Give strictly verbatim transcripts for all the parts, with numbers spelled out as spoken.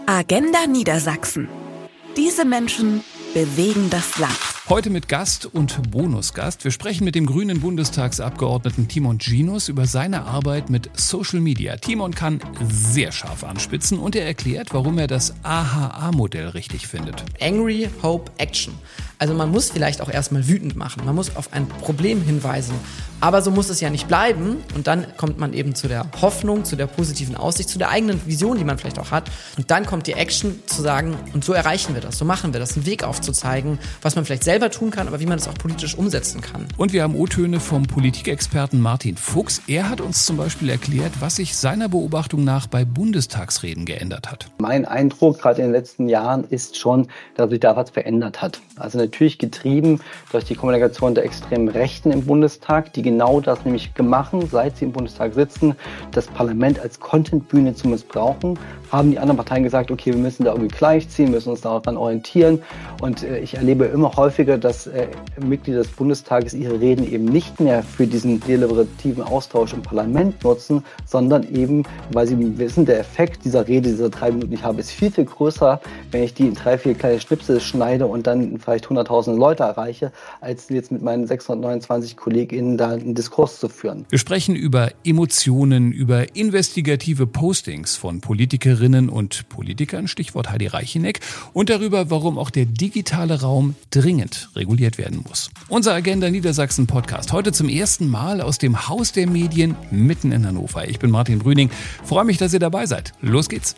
Agenda Niedersachsen. Diese Menschen bewegen das Land. Heute mit Gast und Bonusgast. Wir sprechen mit dem grünen Bundestagsabgeordneten Timon Ginus über seine Arbeit mit Social Media. Timon kann sehr scharf anspitzen und er erklärt, warum er das A H A-Modell richtig findet. Angry, Hope, Action. Also man muss vielleicht auch erstmal wütend machen. Man muss auf ein Problem hinweisen. Aber so muss es ja nicht bleiben. Und dann kommt man eben zu der Hoffnung, zu der positiven Aussicht, zu der eigenen Vision, die man vielleicht auch hat. Und dann kommt die Action zu sagen, und so erreichen wir das, so machen wir das, einen Weg aufzuzeigen, was man vielleicht selber tun kann, aber wie man es auch politisch umsetzen kann. Und wir haben O-Töne vom Politikexperten Martin Fuchs. Er hat uns zum Beispiel erklärt, was sich seiner Beobachtung nach bei Bundestagsreden geändert hat. Mein Eindruck gerade in den letzten Jahren ist schon, dass sich da was verändert hat. Also natürlich getrieben durch die Kommunikation der extremen Rechten im Bundestag, die genau das nämlich gemacht, seit sie im Bundestag sitzen, das Parlament als Contentbühne zu missbrauchen, haben die anderen Parteien gesagt, okay, wir müssen da irgendwie gleichziehen, müssen uns daran orientieren. Und äh, ich erlebe immer häufiger, dass äh, Mitglieder des Bundestages ihre Reden eben nicht mehr für diesen deliberativen Austausch im Parlament nutzen, sondern eben, weil sie wissen, der Effekt dieser Rede, dieser drei Minuten, die ich habe, ist viel, viel größer, wenn ich die in drei, vier kleine Schnipsel schneide und dann vielleicht hunderttausend Leute erreiche, als jetzt mit meinen sechshundertneunundzwanzig KollegInnen da einen Diskurs zu führen. Wir sprechen über Emotionen, über investigative Postings von Politikerinnen und Politikern, Stichwort Heidi Reicheneck, und darüber, warum auch der digitale Raum dringend reguliert werden muss. Unser Agenda Niedersachsen Podcast heute zum ersten Mal aus dem Haus der Medien mitten in Hannover. Ich bin Martin Brüning, freue mich, dass ihr dabei seid. Los geht's!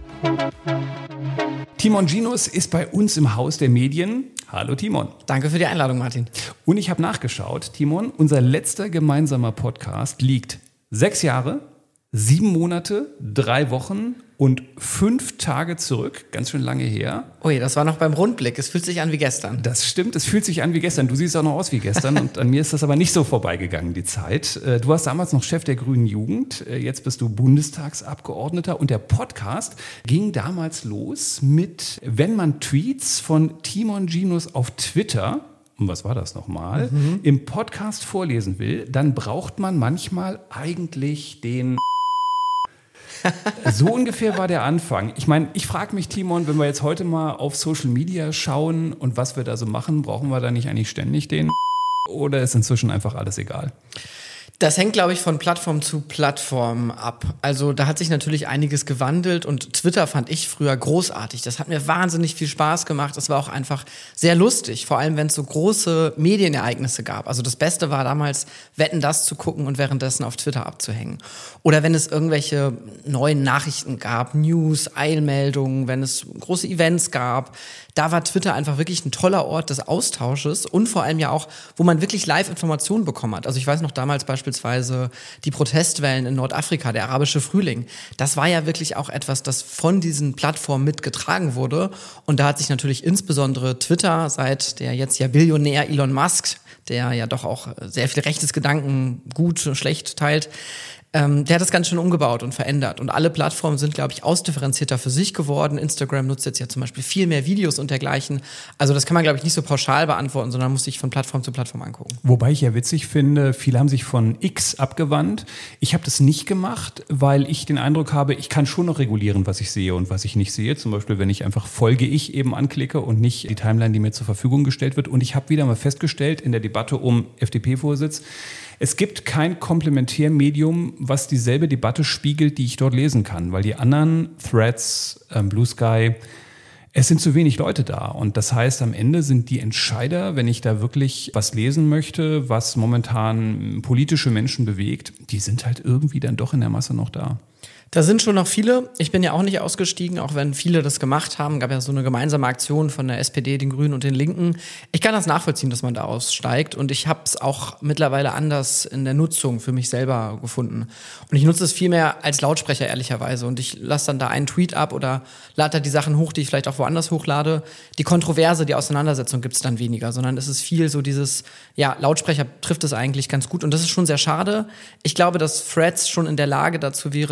Timon Ginus ist bei uns im Haus der Medien. Hallo Timon. Danke für die Einladung, Martin. Und ich habe nachgeschaut, Timon, unser letzter gemeinsamer Podcast liegt sechs Jahre, sieben Monate, drei Wochen und fünf Tage zurück. Ganz schön lange her. Ui, das war noch beim Rundblick. Es fühlt sich an wie gestern. Das stimmt, es fühlt sich an wie gestern. Du siehst auch noch aus wie gestern und an mir ist das aber nicht so vorbeigegangen, die Zeit. Du warst damals noch Chef der Grünen Jugend, jetzt bist du Bundestagsabgeordneter und der Podcast ging damals los mit, wenn man Tweets von Timon Ginus auf Twitter, und was war das nochmal, mhm. im Podcast vorlesen will, dann braucht man manchmal eigentlich den... So ungefähr war der Anfang. Ich meine, ich frage mich, Timon, wenn wir jetzt heute mal auf Social Media schauen und was wir da so machen, brauchen wir da nicht eigentlich ständig den oder ist inzwischen einfach alles egal? Das hängt, glaube ich, von Plattform zu Plattform ab. Also da hat sich natürlich einiges gewandelt und Twitter fand ich früher großartig. Das hat mir wahnsinnig viel Spaß gemacht. Das war auch einfach sehr lustig, vor allem wenn es so große Medienereignisse gab. Also das Beste war damals, Wetten, das zu gucken und währenddessen auf Twitter abzuhängen. Oder wenn es irgendwelche neuen Nachrichten gab, News, Eilmeldungen, wenn es große Events gab. Da war Twitter einfach wirklich ein toller Ort des Austausches und vor allem ja auch, wo man wirklich Live-Informationen bekommen hat. Also ich weiß noch damals beispielsweise die Protestwellen in Nordafrika, der arabische Frühling. Das war ja wirklich auch etwas, das von diesen Plattformen mitgetragen wurde. Und da hat sich natürlich insbesondere Twitter, seit der jetzt ja Billionär Elon Musk, der ja doch auch sehr viel rechtes Gedanken gut, schlecht teilt, Ähm, der hat das ganz schön umgebaut und verändert. Und alle Plattformen sind, glaube ich, ausdifferenzierter für sich geworden. Instagram nutzt jetzt ja zum Beispiel viel mehr Videos und dergleichen. Also das kann man, glaube ich, nicht so pauschal beantworten, sondern muss sich von Plattform zu Plattform angucken. Wobei ich ja witzig finde, viele haben sich von X abgewandt. Ich habe das nicht gemacht, weil ich den Eindruck habe, ich kann schon noch regulieren, was ich sehe und was ich nicht sehe. Zum Beispiel, wenn ich einfach Folge ich eben anklicke und nicht die Timeline, die mir zur Verfügung gestellt wird. Und ich habe wieder mal festgestellt in der Debatte um F D P-Vorsitz, es gibt kein Komplementärmedium, was dieselbe Debatte spiegelt, die ich dort lesen kann, weil die anderen Threads, ähm, Blue Sky, es sind zu wenig Leute da. Und das heißt, am Ende sind die Entscheider, wenn ich da wirklich was lesen möchte, was momentan politische Menschen bewegt, die sind halt irgendwie dann doch in der Masse noch da. Da sind schon noch viele. Ich bin ja auch nicht ausgestiegen, auch wenn viele das gemacht haben. Gab ja so eine gemeinsame Aktion von der S P D, den Grünen und den Linken. Ich kann das nachvollziehen, dass man da aussteigt. Und ich habe es auch mittlerweile anders in der Nutzung für mich selber gefunden. Und ich nutze es viel mehr als Lautsprecher, ehrlicherweise. Und ich lasse dann da einen Tweet ab oder lade da die Sachen hoch, die ich vielleicht auch woanders hochlade. Die Kontroverse, die Auseinandersetzung gibt es dann weniger, sondern es ist viel so dieses, ja, Lautsprecher trifft es eigentlich ganz gut. Und das ist schon sehr schade. Ich glaube, dass Threads schon in der Lage dazu wäre, daran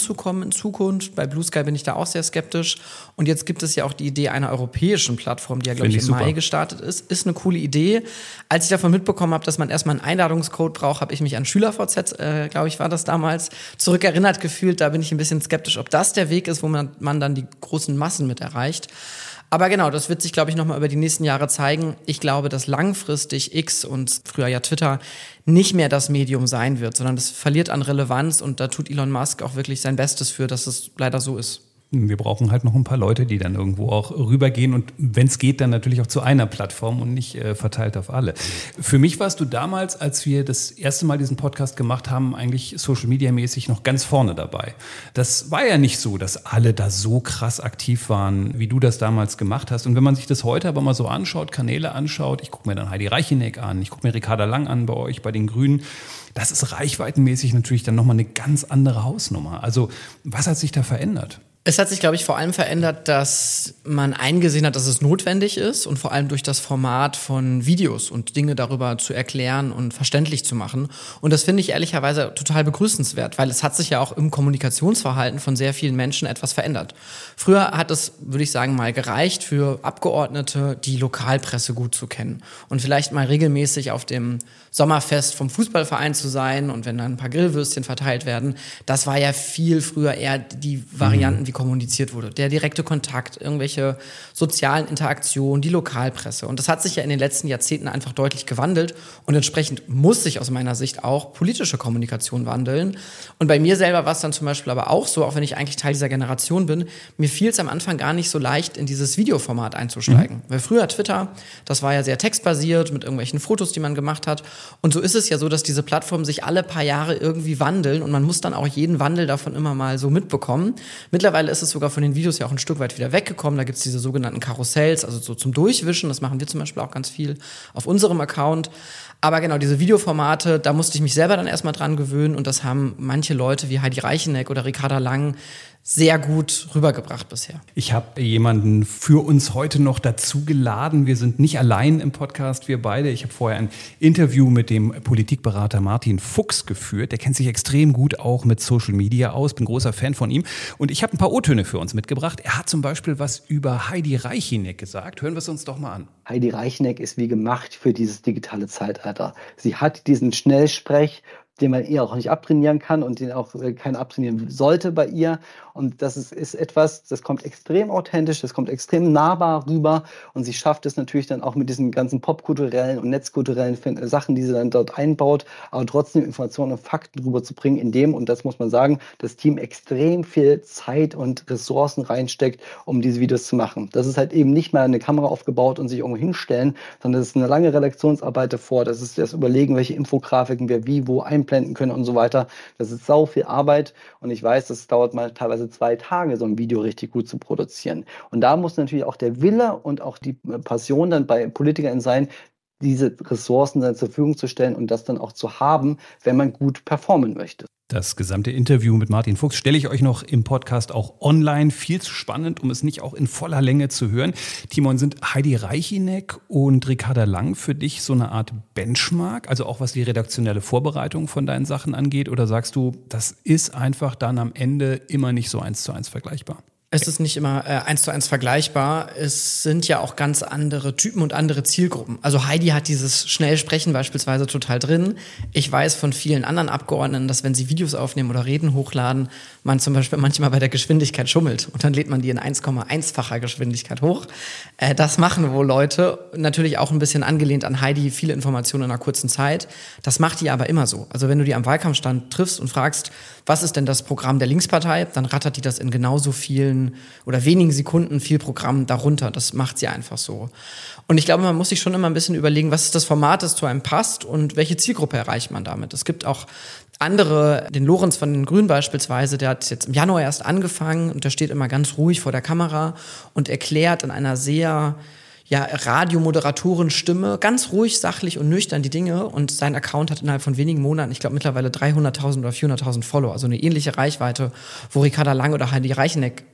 hinzukommen in Zukunft. Bei Blue Sky bin ich da auch sehr skeptisch. Und jetzt gibt es ja auch die Idee einer europäischen Plattform, die ja, glaube ich, im super. Mai gestartet ist. Ist eine coole Idee. Als ich davon mitbekommen habe, dass man erstmal einen Einladungscode braucht, habe ich mich an SchülerVZ, äh, glaube ich, war das damals, zurückerinnert gefühlt. Da bin ich ein bisschen skeptisch, ob das der Weg ist, wo man, man dann die großen Massen mit erreicht. Aber genau, das wird sich, glaube ich, nochmal über die nächsten Jahre zeigen. Ich glaube, dass langfristig X und früher ja Twitter nicht mehr das Medium sein wird, sondern das verliert an Relevanz und da tut Elon Musk auch wirklich sein Bestes für, dass es leider so ist. Wir brauchen halt noch ein paar Leute, die dann irgendwo auch rübergehen und wenn es geht, dann natürlich auch zu einer Plattform und nicht äh, verteilt auf alle. Für mich warst du damals, als wir das erste Mal diesen Podcast gemacht haben, eigentlich Social-Media-mäßig noch ganz vorne dabei. Das war ja nicht so, dass alle da so krass aktiv waren, wie du das damals gemacht hast. Und wenn man sich das heute aber mal so anschaut, Kanäle anschaut, ich gucke mir dann Heidi Reicheneck an, ich gucke mir Ricarda Lang an bei euch, bei den Grünen, das ist reichweitenmäßig natürlich dann nochmal eine ganz andere Hausnummer. Also was hat sich da verändert? Es hat sich, glaube ich, vor allem verändert, dass man eingesehen hat, dass es notwendig ist und vor allem durch das Format von Videos und Dinge darüber zu erklären und verständlich zu machen. Und das finde ich ehrlicherweise total begrüßenswert, weil es hat sich ja auch im Kommunikationsverhalten von sehr vielen Menschen etwas verändert. Früher hat es, würde ich sagen, mal gereicht für Abgeordnete, die Lokalpresse gut zu kennen und vielleicht mal regelmäßig auf dem Sommerfest vom Fußballverein zu sein und wenn dann ein paar Grillwürstchen verteilt werden. Das war ja viel früher eher die Varianten, wie kommuniziert wurde. Der direkte Kontakt, irgendwelche sozialen Interaktionen, die Lokalpresse. Und das hat sich ja in den letzten Jahrzehnten einfach deutlich gewandelt und entsprechend muss sich aus meiner Sicht auch politische Kommunikation wandeln. Und bei mir selber war es dann zum Beispiel aber auch so, auch wenn ich eigentlich Teil dieser Generation bin, mir fiel es am Anfang gar nicht so leicht, in dieses Videoformat einzusteigen. Mhm. Weil früher Twitter, das war ja sehr textbasiert mit irgendwelchen Fotos, die man gemacht hat. Und so ist es ja so, dass diese Plattformen sich alle paar Jahre irgendwie wandeln und man muss dann auch jeden Wandel davon immer mal so mitbekommen. Mittlerweile ist es sogar von den Videos ja auch ein Stück weit wieder weggekommen. Da gibt es diese sogenannten Karussells, also so zum Durchwischen. Das machen wir zum Beispiel auch ganz viel auf unserem Account. Aber genau, diese Videoformate, da musste ich mich selber dann erstmal dran gewöhnen und das haben manche Leute wie Heidi Reicheneck oder Ricarda Lang sehr gut rübergebracht bisher. Ich habe jemanden für uns heute noch dazu geladen. Wir sind nicht allein im Podcast, wir beide. Ich habe vorher ein Interview mit dem Politikberater Martin Fuchs geführt. Der kennt sich extrem gut auch mit Social Media aus. Bin großer Fan von ihm. Und ich habe ein paar O-Töne für uns mitgebracht. Er hat zum Beispiel was über Heidi Reicheneck gesagt. Hören wir es uns doch mal an. Heidi Reicheneck ist wie gemacht für dieses digitale Zeitalter. Sie hat diesen Schnellsprech, den man ihr auch nicht abtrainieren kann und den auch äh, keiner abtrainieren sollte bei ihr. Und das ist, ist etwas, das kommt extrem authentisch, das kommt extrem nahbar rüber und sie schafft es natürlich dann auch mit diesen ganzen popkulturellen und netzkulturellen Sachen, die sie dann dort einbaut, aber trotzdem Informationen und Fakten rüberzubringen, indem, und das muss man sagen, das Team extrem viel Zeit und Ressourcen reinsteckt, um diese Videos zu machen. Das ist halt eben nicht mal eine Kamera aufgebaut und sich irgendwo hinstellen, sondern das ist eine lange Redaktionsarbeit davor, das ist das Überlegen, welche Infografiken wir wie, wo einblenden können und so weiter. Das ist sau viel Arbeit und ich weiß, das dauert mal teilweise zwei Tage, so ein Video richtig gut zu produzieren. Und da muss natürlich auch der Wille und auch die Passion dann bei Politikern sein, diese Ressourcen dann zur Verfügung zu stellen und das dann auch zu haben, wenn man gut performen möchte. Das gesamte Interview mit Martin Fuchs stelle ich euch noch im Podcast auch online. Viel zu spannend, um es nicht auch in voller Länge zu hören. Timon, sind Heidi Reicheneck und Ricarda Lang für dich so eine Art Benchmark? Also auch was die redaktionelle Vorbereitung von deinen Sachen angeht? Oder sagst du, das ist einfach dann am Ende immer nicht so eins zu eins vergleichbar? Es ist nicht immer äh, eins zu eins vergleichbar. Es sind ja auch ganz andere Typen und andere Zielgruppen. Also Heidi hat dieses Schnellsprechen beispielsweise total drin. Ich weiß von vielen anderen Abgeordneten, dass wenn sie Videos aufnehmen oder Reden hochladen, man zum Beispiel manchmal bei der Geschwindigkeit schummelt. Und dann lädt man die in eins Komma eins-facher Geschwindigkeit hoch. Äh, das machen wohl Leute. Natürlich auch ein bisschen angelehnt an Heidi, viele Informationen in einer kurzen Zeit. Das macht die aber immer so. Also wenn du die am Wahlkampfstand triffst und fragst, was ist denn das Programm der Linkspartei, dann rattert die das in genauso vielen oder wenigen Sekunden viel Programm darunter. Das macht sie einfach so. Und ich glaube, man muss sich schon immer ein bisschen überlegen, was ist das Format, das zu einem passt und welche Zielgruppe erreicht man damit. Es gibt auch andere, den Lorenz von den Grünen beispielsweise, der hat jetzt im Januar erst angefangen und der steht immer ganz ruhig vor der Kamera und erklärt in einer sehr ja, Radiomoderatorenstimme, ganz ruhig, sachlich und nüchtern die Dinge und sein Account hat innerhalb von wenigen Monaten, ich glaube mittlerweile dreihunderttausend oder vierhunderttausend Follower, also eine ähnliche Reichweite, wo Ricarda Lang oder Heidi Reicheneck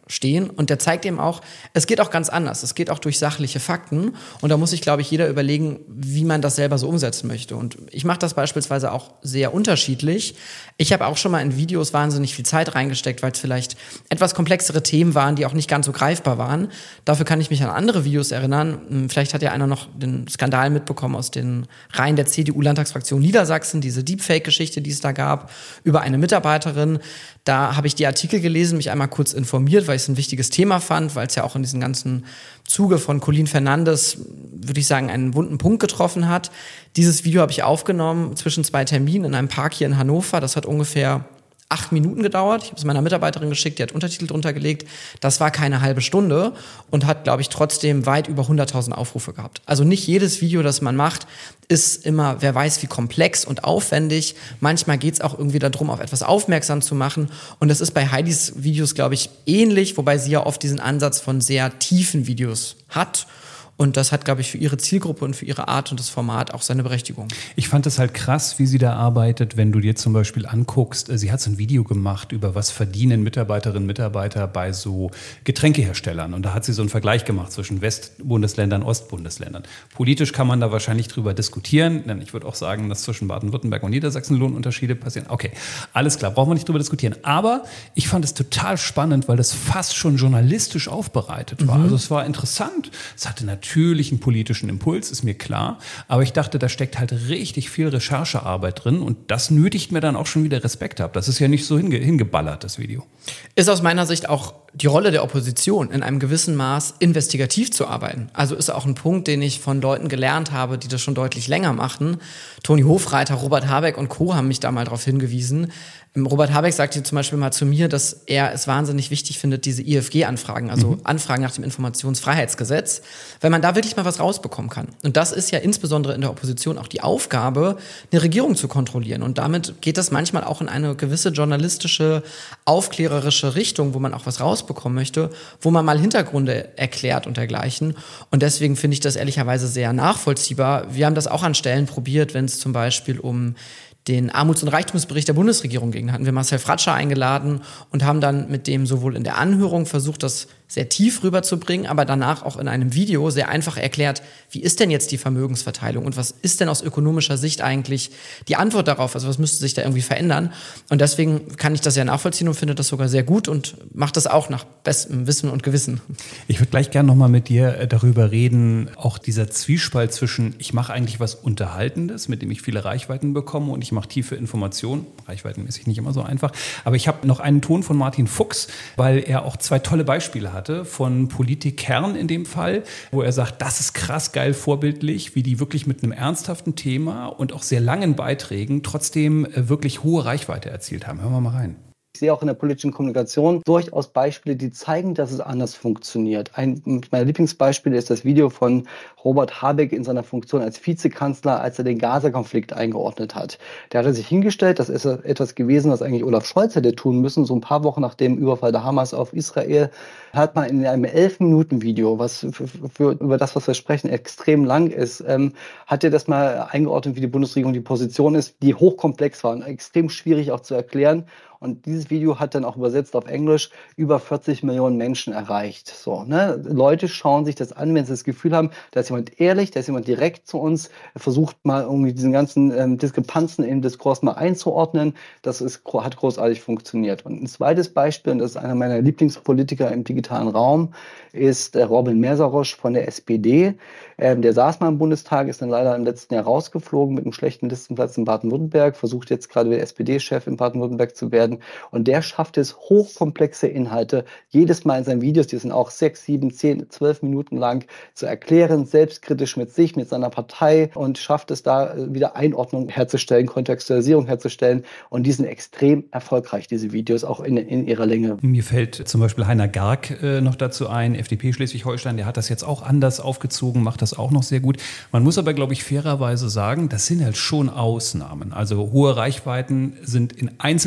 stehen. Und der zeigt eben auch, es geht auch ganz anders. Es geht auch durch sachliche Fakten. Und da muss sich, glaube ich, jeder überlegen, wie man das selber so umsetzen möchte. Und ich mache das beispielsweise auch sehr unterschiedlich. Ich habe auch schon mal in Videos wahnsinnig viel Zeit reingesteckt, weil es vielleicht etwas komplexere Themen waren, die auch nicht ganz so greifbar waren. Dafür kann ich mich an andere Videos erinnern. Vielleicht hat ja einer noch den Skandal mitbekommen aus den Reihen der C D U-Landtagsfraktion Niedersachsen, diese Deepfake-Geschichte, die es da gab, über eine Mitarbeiterin. Da habe ich die Artikel gelesen, mich einmal kurz informiert, weil ich es ein wichtiges Thema fand, weil es ja auch in diesem ganzen Zuge von Colin Fernandes, würde ich sagen, einen wunden Punkt getroffen hat. Dieses Video habe ich aufgenommen zwischen zwei Terminen in einem Park hier in Hannover. Das hat ungefähr acht Minuten gedauert. Ich habe es meiner Mitarbeiterin geschickt, die hat Untertitel drunter gelegt. Das war keine halbe Stunde und hat, glaube ich, trotzdem weit über hunderttausend Aufrufe gehabt. Also nicht jedes Video, das man macht, ist immer, wer weiß, wie komplex und aufwendig. Manchmal geht es auch irgendwie darum, auf etwas aufmerksam zu machen. Und das ist bei Heidis Videos, glaube ich, ähnlich, wobei sie ja oft diesen Ansatz von sehr tiefen Videos hat. Und das hat, glaube ich, für ihre Zielgruppe und für ihre Art und das Format auch seine Berechtigung. Ich fand es halt krass, wie sie da arbeitet, wenn du dir zum Beispiel anguckst, sie hat so ein Video gemacht über was verdienen Mitarbeiterinnen und Mitarbeiter bei so Getränkeherstellern. Und da hat sie so einen Vergleich gemacht zwischen Westbundesländern und Ostbundesländern. Politisch kann man da wahrscheinlich drüber diskutieren, denn ich würde auch sagen, dass zwischen Baden-Württemberg und Niedersachsen Lohnunterschiede passieren. Okay, alles klar, brauchen wir nicht drüber diskutieren. Aber ich fand es total spannend, weil das fast schon journalistisch aufbereitet war. Mhm. Also es war interessant. Es hatte natürlich natürlichen politischen Impuls, ist mir klar. Aber ich dachte, da steckt halt richtig viel Recherchearbeit drin und das nötigt mir dann auch schon wieder Respekt ab. Das ist ja nicht so hinge- hingeballert, das Video. Ist aus meiner Sicht auch die Rolle der Opposition, in einem gewissen Maß investigativ zu arbeiten. Also ist auch ein Punkt, den ich von Leuten gelernt habe, die das schon deutlich länger machten. Toni Hofreiter, Robert Habeck und Co. haben mich da mal darauf hingewiesen. Robert Habeck sagte zum Beispiel mal zu mir, dass er es wahnsinnig wichtig findet, diese I F G-Anfragen, also mhm. Anfragen nach dem Informationsfreiheitsgesetz, weil man da wirklich mal was rausbekommen kann. Und das ist ja insbesondere in der Opposition auch die Aufgabe, eine Regierung zu kontrollieren. Und damit geht das manchmal auch in eine gewisse journalistische, aufklärerische Richtung, wo man auch was rausbekommen möchte, wo man mal Hintergründe erklärt und dergleichen. Und deswegen finde ich das ehrlicherweise sehr nachvollziehbar. Wir haben das auch an Stellen probiert, wenn es zum Beispiel um den Armuts- und Reichtumsbericht der Bundesregierung ging. Da hatten wir Marcel Fratscher eingeladen und haben dann mit dem sowohl in der Anhörung versucht, das sehr tief rüberzubringen, aber danach auch in einem Video sehr einfach erklärt, wie ist denn jetzt die Vermögensverteilung und was ist denn aus ökonomischer Sicht eigentlich die Antwort darauf? Also was müsste sich da irgendwie verändern? Und deswegen kann ich das ja nachvollziehen und finde das sogar sehr gut und mache das auch nach bestem Wissen und Gewissen. Ich würde gleich gerne nochmal mit dir darüber reden, auch dieser Zwiespalt zwischen, ich mache eigentlich was Unterhaltendes, mit dem ich viele Reichweiten bekomme und ich mache tiefe Informationen, reichweitenmäßig nicht immer so einfach, aber ich habe noch einen Ton von Martin Fuchs, weil er auch zwei tolle Beispiele hat. Hatte, von Politikern in dem Fall, wo er sagt, das ist krass geil vorbildlich, wie die wirklich mit einem ernsthaften Thema und auch sehr langen Beiträgen trotzdem wirklich hohe Reichweite erzielt haben. Hören wir mal rein. Ich sehe auch in der politischen Kommunikation durchaus Beispiele, die zeigen, dass es anders funktioniert. Ein meiner Lieblingsbeispiele ist das Video von Robert Habeck in seiner Funktion als Vizekanzler, als er den Gaza-Konflikt eingeordnet hat. Der hat sich hingestellt, das ist etwas gewesen, was eigentlich Olaf Scholz hätte tun müssen. So ein paar Wochen nach dem Überfall der Hamas auf Israel hat man in einem elf Minuten Video, was für, für, über das, was wir sprechen, extrem lang ist, ähm, hat er das mal eingeordnet, wie die Bundesregierung die Position ist, die hochkomplex war und extrem schwierig auch zu erklären. Und dieses Video hat dann auch übersetzt auf Englisch über vierzig Millionen Menschen erreicht. So, ne? Leute schauen sich das an, wenn sie das Gefühl haben, da ist jemand ehrlich, da ist jemand direkt zu uns, versucht mal irgendwie diesen ganzen ähm, Diskrepanzen im Diskurs mal einzuordnen. Das ist, hat großartig funktioniert. Und ein zweites Beispiel, und das ist einer meiner Lieblingspolitiker im digitalen Raum, ist äh, Robin Mesarosch von der S P D. Ähm, der saß mal im Bundestag, ist dann leider im letzten Jahr rausgeflogen mit einem schlechten Listenplatz in Baden-Württemberg, versucht jetzt gerade wieder S P D-Chef in Baden-Württemberg zu werden. Und der schafft es, hochkomplexe Inhalte jedes Mal in seinen Videos, die sind auch sechs, sieben, zehn, zwölf Minuten lang, zu erklären, selbstkritisch mit sich, mit seiner Partei und schafft es da wieder Einordnung herzustellen, Kontextualisierung herzustellen. Und die sind extrem erfolgreich, diese Videos, auch in, in ihrer Länge. Mir fällt zum Beispiel Heiner Garg äh, noch dazu ein, F D P Schleswig-Holstein, der hat das jetzt auch anders aufgezogen, macht das auch noch sehr gut. Man muss aber, glaube ich, fairerweise sagen, das sind halt schon Ausnahmen. Also hohe Reichweiten sind in Einzelfällen möglich,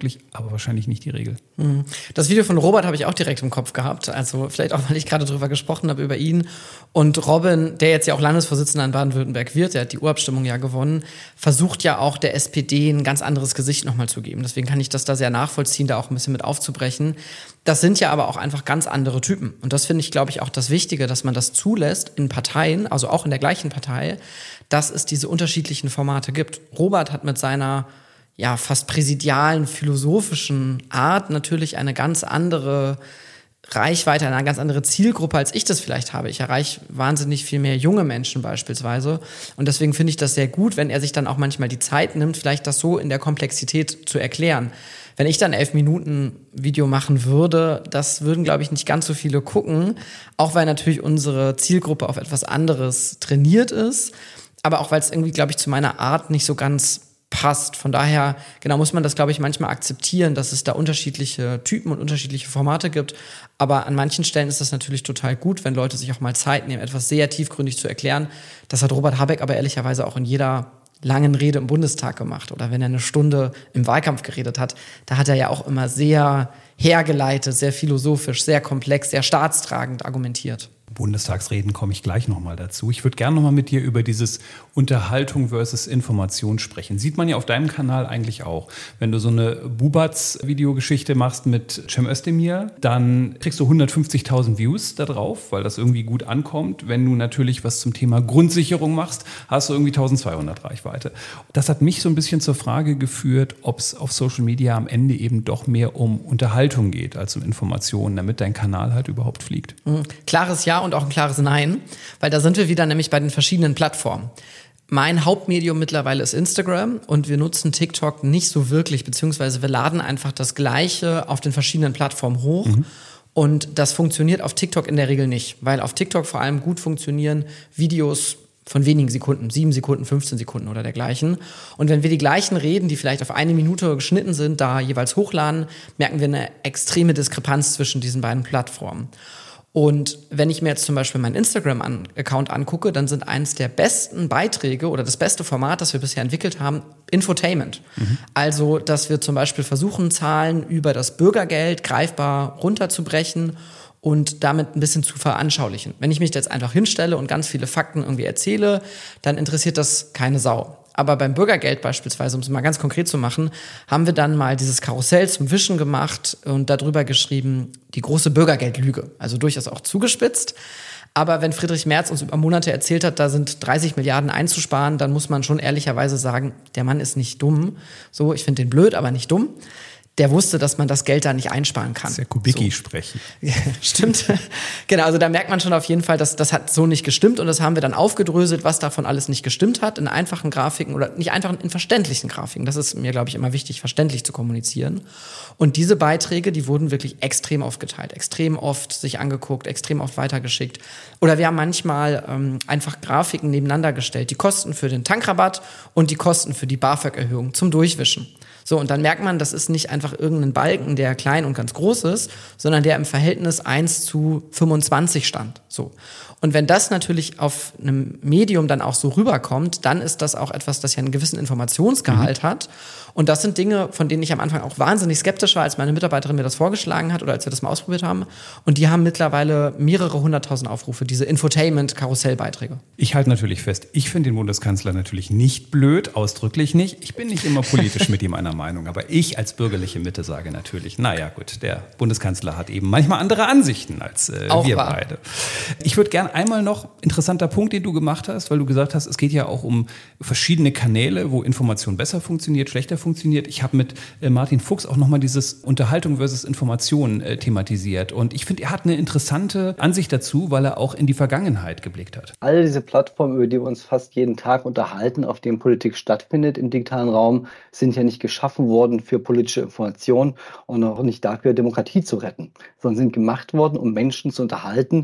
möglich, aber wahrscheinlich nicht die Regel. Das Video von Robert habe ich auch direkt im Kopf gehabt. Also vielleicht auch, weil ich gerade drüber gesprochen habe, über ihn. Und Robin, der jetzt ja auch Landesvorsitzender in Baden-Württemberg wird, der hat die Urabstimmung ja gewonnen, versucht ja auch der S P D ein ganz anderes Gesicht nochmal zu geben. Deswegen kann ich das da sehr nachvollziehen, da auch ein bisschen mit aufzubrechen. Das sind ja aber auch einfach ganz andere Typen. Und das finde ich, glaube ich, auch das Wichtige, dass man das zulässt in Parteien, also auch in der gleichen Partei, dass es diese unterschiedlichen Formate gibt. Robert hat mit seiner ja fast präsidialen, philosophischen Art natürlich eine ganz andere Reichweite, eine ganz andere Zielgruppe, als ich das vielleicht habe. Ich erreiche wahnsinnig viel mehr junge Menschen beispielsweise. Und deswegen finde ich das sehr gut, wenn er sich dann auch manchmal die Zeit nimmt, vielleicht das so in der Komplexität zu erklären. Wenn ich dann elf Minuten Video machen würde, das würden, glaube ich, nicht ganz so viele gucken. Auch weil natürlich unsere Zielgruppe auf etwas anderes trainiert ist. Aber auch weil es irgendwie, glaube ich, zu meiner Art nicht so ganz passt. Von daher, genau, muss man das, glaube ich, manchmal akzeptieren, dass es da unterschiedliche Typen und unterschiedliche Formate gibt. Aber an manchen Stellen ist das natürlich total gut, wenn Leute sich auch mal Zeit nehmen, etwas sehr tiefgründig zu erklären. Das hat Robert Habeck aber ehrlicherweise auch in jeder langen Rede im Bundestag gemacht. Oder wenn er eine Stunde im Wahlkampf geredet hat, da hat er ja auch immer sehr hergeleitet, sehr philosophisch, sehr komplex, sehr staatstragend argumentiert. Bundestagsreden komme ich gleich nochmal dazu. Ich würde gerne nochmal mit dir über dieses Unterhaltung versus Information sprechen. Sieht man ja auf deinem Kanal eigentlich auch. Wenn du so eine Bubatz-Videogeschichte machst mit Cem Özdemir, dann kriegst du hundertfünfzigtausend Views da drauf, weil das irgendwie gut ankommt. Wenn du natürlich was zum Thema Grundsicherung machst, hast du irgendwie eintausendzweihundert Reichweite. Das hat mich so ein bisschen zur Frage geführt, ob es auf Social Media am Ende eben doch mehr um Unterhaltung geht als um Informationen, damit dein Kanal halt überhaupt fliegt. Mhm. Klares Ja und auch ein klares Nein, weil da sind wir wieder nämlich bei den verschiedenen Plattformen. Mein Hauptmedium mittlerweile ist Instagram und wir nutzen TikTok nicht so wirklich, beziehungsweise wir laden einfach das Gleiche auf den verschiedenen Plattformen hoch. Mhm. Und das funktioniert auf TikTok in der Regel nicht, weil auf TikTok vor allem gut funktionieren Videos von wenigen Sekunden, sieben Sekunden, fünfzehn Sekunden oder dergleichen. Und wenn wir die gleichen Reden, die vielleicht auf eine Minute geschnitten sind, da jeweils hochladen, merken wir eine extreme Diskrepanz zwischen diesen beiden Plattformen. Und wenn ich mir jetzt zum Beispiel meinen Instagram-Account angucke, dann sind eines der besten Beiträge oder das beste Format, das wir bisher entwickelt haben, Infotainment. Mhm. Also, dass wir zum Beispiel versuchen, Zahlen über das Bürgergeld greifbar runterzubrechen und damit ein bisschen zu veranschaulichen. Wenn ich mich jetzt einfach hinstelle und ganz viele Fakten irgendwie erzähle, dann interessiert das keine Sau. Aber beim Bürgergeld beispielsweise, um es mal ganz konkret zu machen, haben wir dann mal dieses Karussell zum Wischen gemacht und darüber geschrieben, die große Bürgergeldlüge. Also durchaus auch zugespitzt. Aber wenn Friedrich Merz uns über Monate erzählt hat, da sind dreißig Milliarden einzusparen, dann muss man schon ehrlicherweise sagen, der Mann ist nicht dumm. So, ich finde den blöd, aber nicht dumm. Der wusste, dass man das Geld da nicht einsparen kann. Sehr Kubicki so. sprechen. Stimmt. Genau, also da merkt man schon auf jeden Fall, dass das hat so nicht gestimmt und das haben wir dann aufgedröselt, was davon alles nicht gestimmt hat, in einfachen Grafiken oder nicht einfach in verständlichen Grafiken. Das ist mir, glaube ich, immer wichtig, verständlich zu kommunizieren. Und diese Beiträge, die wurden wirklich extrem oft geteilt, extrem oft sich angeguckt, extrem oft weitergeschickt. Oder wir haben manchmal ähm, einfach Grafiken nebeneinander gestellt, die Kosten für den Tankrabatt und die Kosten für die BAföG-Erhöhung zum Durchwischen. So, und dann merkt man, das ist nicht einfach irgendein Balken, der klein und ganz groß ist, sondern der im Verhältnis eins zu fünfundzwanzig stand. So. Und wenn das natürlich auf einem Medium dann auch so rüberkommt, dann ist das auch etwas, das ja einen gewissen Informationsgehalt mhm. hat. Und das sind Dinge, von denen ich am Anfang auch wahnsinnig skeptisch war, als meine Mitarbeiterin mir das vorgeschlagen hat oder als wir das mal ausprobiert haben. Und die haben mittlerweile mehrere hunderttausend Aufrufe, diese Infotainment-Karussellbeiträge. Ich halte natürlich fest, ich finde den Bundeskanzler natürlich nicht blöd, ausdrücklich nicht. Ich bin nicht immer politisch mit ihm einer Meinung. Aber ich als bürgerliche Mitte sage natürlich, naja gut, der Bundeskanzler hat eben manchmal andere Ansichten als äh, wir wahr. beide. Ich würde gerne einmal noch, interessanter Punkt, den du gemacht hast, weil du gesagt hast, es geht ja auch um verschiedene Kanäle, wo Information besser funktioniert, schlechter funktioniert. Ich habe mit äh, Martin Fuchs auch nochmal dieses Unterhaltung versus Information äh, thematisiert. Und ich finde, er hat eine interessante Ansicht dazu, weil er auch in die Vergangenheit geblickt hat. All diese Plattformen, über die wir uns fast jeden Tag unterhalten, auf denen Politik stattfindet im digitalen Raum, sind ja nicht geschaffen worden für politische Information und auch nicht dafür, Demokratie zu retten, sondern sind gemacht worden, um Menschen zu unterhalten, um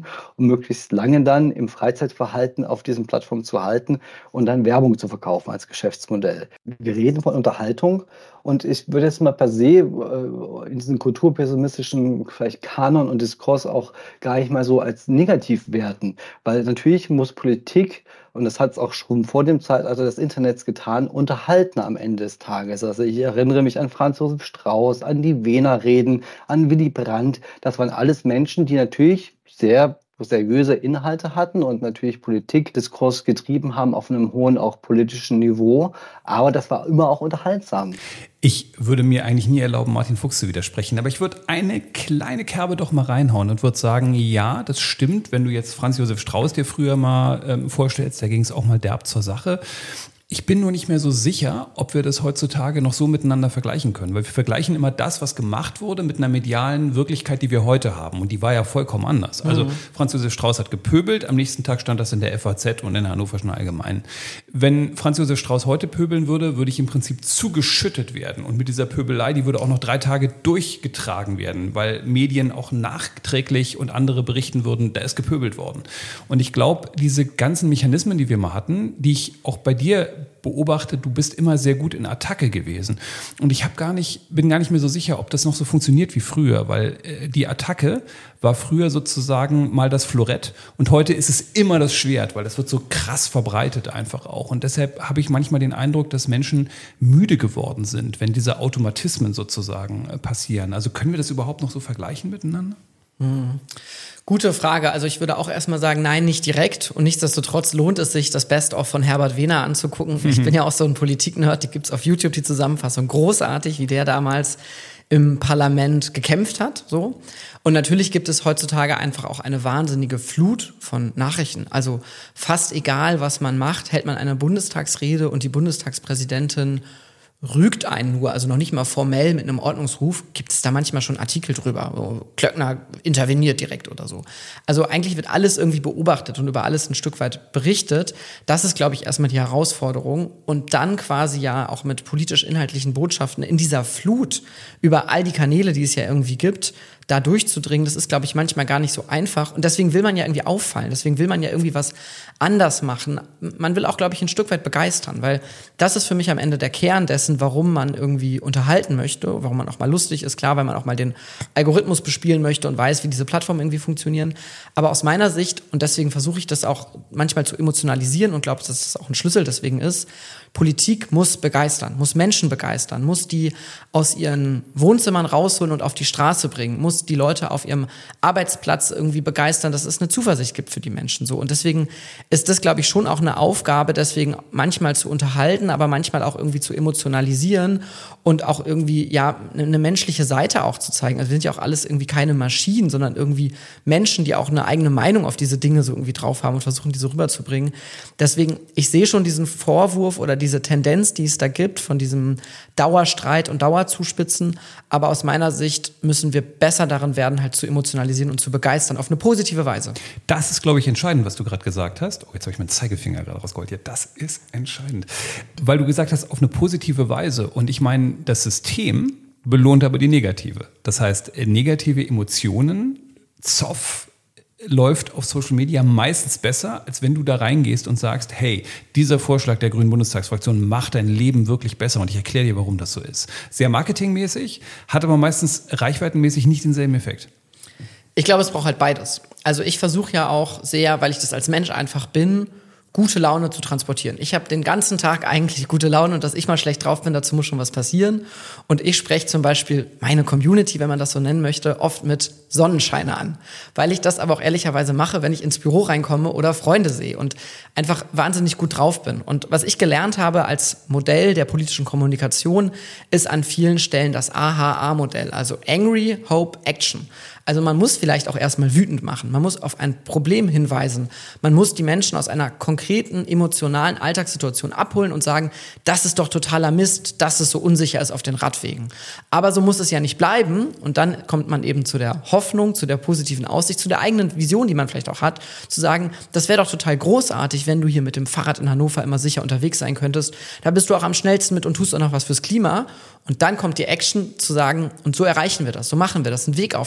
möglichst lange dann im Freizeitverhalten auf diesen Plattformen zu halten und dann Werbung zu verkaufen als Geschäftsmodell. Wir reden von Unterhaltung und ich würde jetzt mal per se äh, in diesen kulturpessimistischen vielleicht Kanon und Diskurs auch gar nicht mal so als negativ werten, weil natürlich muss Politik, und das hat es auch schon vor dem Zeitalter des Internets getan, unterhalten am Ende des Tages. Also ich erinnere mich an Franz Josef Strauß, an die Wiener Reden, an Willy Brandt. Das waren alles Menschen, die natürlich sehr seriöse Inhalte hatten und natürlich Politikdiskurs getrieben haben auf einem hohen, auch politischen Niveau. Aber das war immer auch unterhaltsam. Ich würde mir eigentlich nie erlauben, Martin Fuchs zu widersprechen, aber ich würde eine kleine Kerbe doch mal reinhauen und würde sagen, ja, das stimmt, wenn du jetzt Franz Josef Strauß dir früher mal ähm, vorstellst, da ging es auch mal derb zur Sache. Ich bin nur nicht mehr so sicher, ob wir das heutzutage noch so miteinander vergleichen können, weil wir vergleichen immer das, was gemacht wurde, mit einer medialen Wirklichkeit, die wir heute haben. Und die war ja vollkommen anders. Also mhm. Franz Josef Strauß hat gepöbelt, am nächsten Tag stand das in der F A Z und in der Hannoverschen Allgemeinen. Wenn Franz Josef Strauß heute pöbeln würde, würde ich im Prinzip zugeschüttet werden. Und mit dieser Pöbelei, die würde auch noch drei Tage durchgetragen werden, weil Medien auch nachträglich und andere berichten würden, da ist gepöbelt worden. Und ich glaube, diese ganzen Mechanismen, die wir mal hatten, die ich auch bei dir beobachtet, du bist immer sehr gut in Attacke gewesen. Und ich hab gar nicht, bin gar nicht mehr so sicher, ob das noch so funktioniert wie früher, weil äh, die Attacke war früher sozusagen mal das Florett und heute ist es immer das Schwert, weil das wird so krass verbreitet einfach auch. Und deshalb habe ich manchmal den Eindruck, dass Menschen müde geworden sind, wenn diese Automatismen sozusagen äh, passieren. Also können wir das überhaupt noch so vergleichen miteinander? Hm. Gute Frage. Also ich würde auch erstmal sagen, nein, nicht direkt. Und nichtsdestotrotz lohnt es sich, das Best-of von Herbert Wehner anzugucken. Mhm. Ich bin ja auch so ein Politik-Nerd, die gibt's auf YouTube, die Zusammenfassung. Großartig, wie der damals im Parlament gekämpft hat. So. Und natürlich gibt es heutzutage einfach auch eine wahnsinnige Flut von Nachrichten. Also fast egal, was man macht, hält man eine Bundestagsrede und die Bundestagspräsidentin rügt einen nur, also noch nicht mal formell mit einem Ordnungsruf, gibt es da manchmal schon Artikel drüber. So, Klöckner interveniert direkt oder so. Also eigentlich wird alles irgendwie beobachtet und über alles ein Stück weit berichtet. Das ist, glaube ich, erstmal die Herausforderung. Und dann quasi ja auch mit politisch-inhaltlichen Botschaften in dieser Flut über all die Kanäle, die es ja irgendwie gibt, da durchzudringen, das ist, glaube ich, manchmal gar nicht so einfach. Und deswegen will man ja irgendwie auffallen. Deswegen will man ja irgendwie was anders machen. Man will auch, glaube ich, ein Stück weit begeistern, weil das ist für mich am Ende der Kern dessen, warum man irgendwie unterhalten möchte, warum man auch mal lustig ist. Klar, weil man auch mal den Algorithmus bespielen möchte und weiß, wie diese Plattformen irgendwie funktionieren. Aber aus meiner Sicht, und deswegen versuche ich das auch manchmal zu emotionalisieren und glaube, dass das auch ein Schlüssel deswegen ist, Politik muss begeistern, muss Menschen begeistern, muss die aus ihren Wohnzimmern rausholen und auf die Straße bringen, muss die Leute auf ihrem Arbeitsplatz irgendwie begeistern, dass es eine Zuversicht gibt für die Menschen. So. Und deswegen ist das, glaube ich, schon auch eine Aufgabe, deswegen manchmal zu unterhalten, aber manchmal auch irgendwie zu emotionalisieren und auch irgendwie, ja, eine menschliche Seite auch zu zeigen. Also wir sind ja auch alles irgendwie keine Maschinen, sondern irgendwie Menschen, die auch eine eigene Meinung auf diese Dinge so irgendwie drauf haben und versuchen, diese rüberzubringen. Deswegen, ich sehe schon diesen Vorwurf oder diese Tendenz, die es da gibt, von diesem Dauerstreit und Dauerzuspitzen. Aber aus meiner Sicht müssen wir besser darin werden, halt zu emotionalisieren und zu begeistern, auf eine positive Weise. Das ist, glaube ich, entscheidend, was du gerade gesagt hast. Oh, jetzt habe ich meinen Zeigefinger gerade rausgeholt. Ja, das ist entscheidend. Weil du gesagt hast, auf eine positive Weise. Und ich meine, das System belohnt aber die negative. Das heißt, negative Emotionen, Zoff, läuft auf Social Media meistens besser, als wenn du da reingehst und sagst, hey, dieser Vorschlag der Grünen Bundestagsfraktion macht dein Leben wirklich besser und ich erkläre dir, warum das so ist. Sehr marketingmäßig, hat aber meistens reichweitenmäßig nicht denselben Effekt. Ich glaube, es braucht halt beides. Also ich versuche ja auch sehr, weil ich das als Mensch einfach bin, gute Laune zu transportieren. Ich habe den ganzen Tag eigentlich gute Laune und dass ich mal schlecht drauf bin, dazu muss schon was passieren. Und ich spreche zum Beispiel meine Community, wenn man das so nennen möchte, oft mit Sonnenscheine an. Weil ich das aber auch ehrlicherweise mache, wenn ich ins Büro reinkomme oder Freunde sehe und einfach wahnsinnig gut drauf bin. Und was ich gelernt habe als Modell der politischen Kommunikation, ist an vielen Stellen das A H A-Modell, also Angry, Hope, Action. Also man muss vielleicht auch erstmal wütend machen, man muss auf ein Problem hinweisen, man muss die Menschen aus einer konkreten, emotionalen Alltagssituation abholen und sagen, das ist doch totaler Mist, dass es so unsicher ist auf den Radwegen. Aber so muss es ja nicht bleiben und dann kommt man eben zu der Hoffnung, zu der positiven Aussicht, zu der eigenen Vision, die man vielleicht auch hat, zu sagen, das wäre doch total großartig, wenn du hier mit dem Fahrrad in Hannover immer sicher unterwegs sein könntest. Da bist du auch am schnellsten mit und tust auch noch was fürs Klima. Und dann kommt die Action zu sagen, und so erreichen wir das, so machen wir das, einen Weg aufzuzeigen,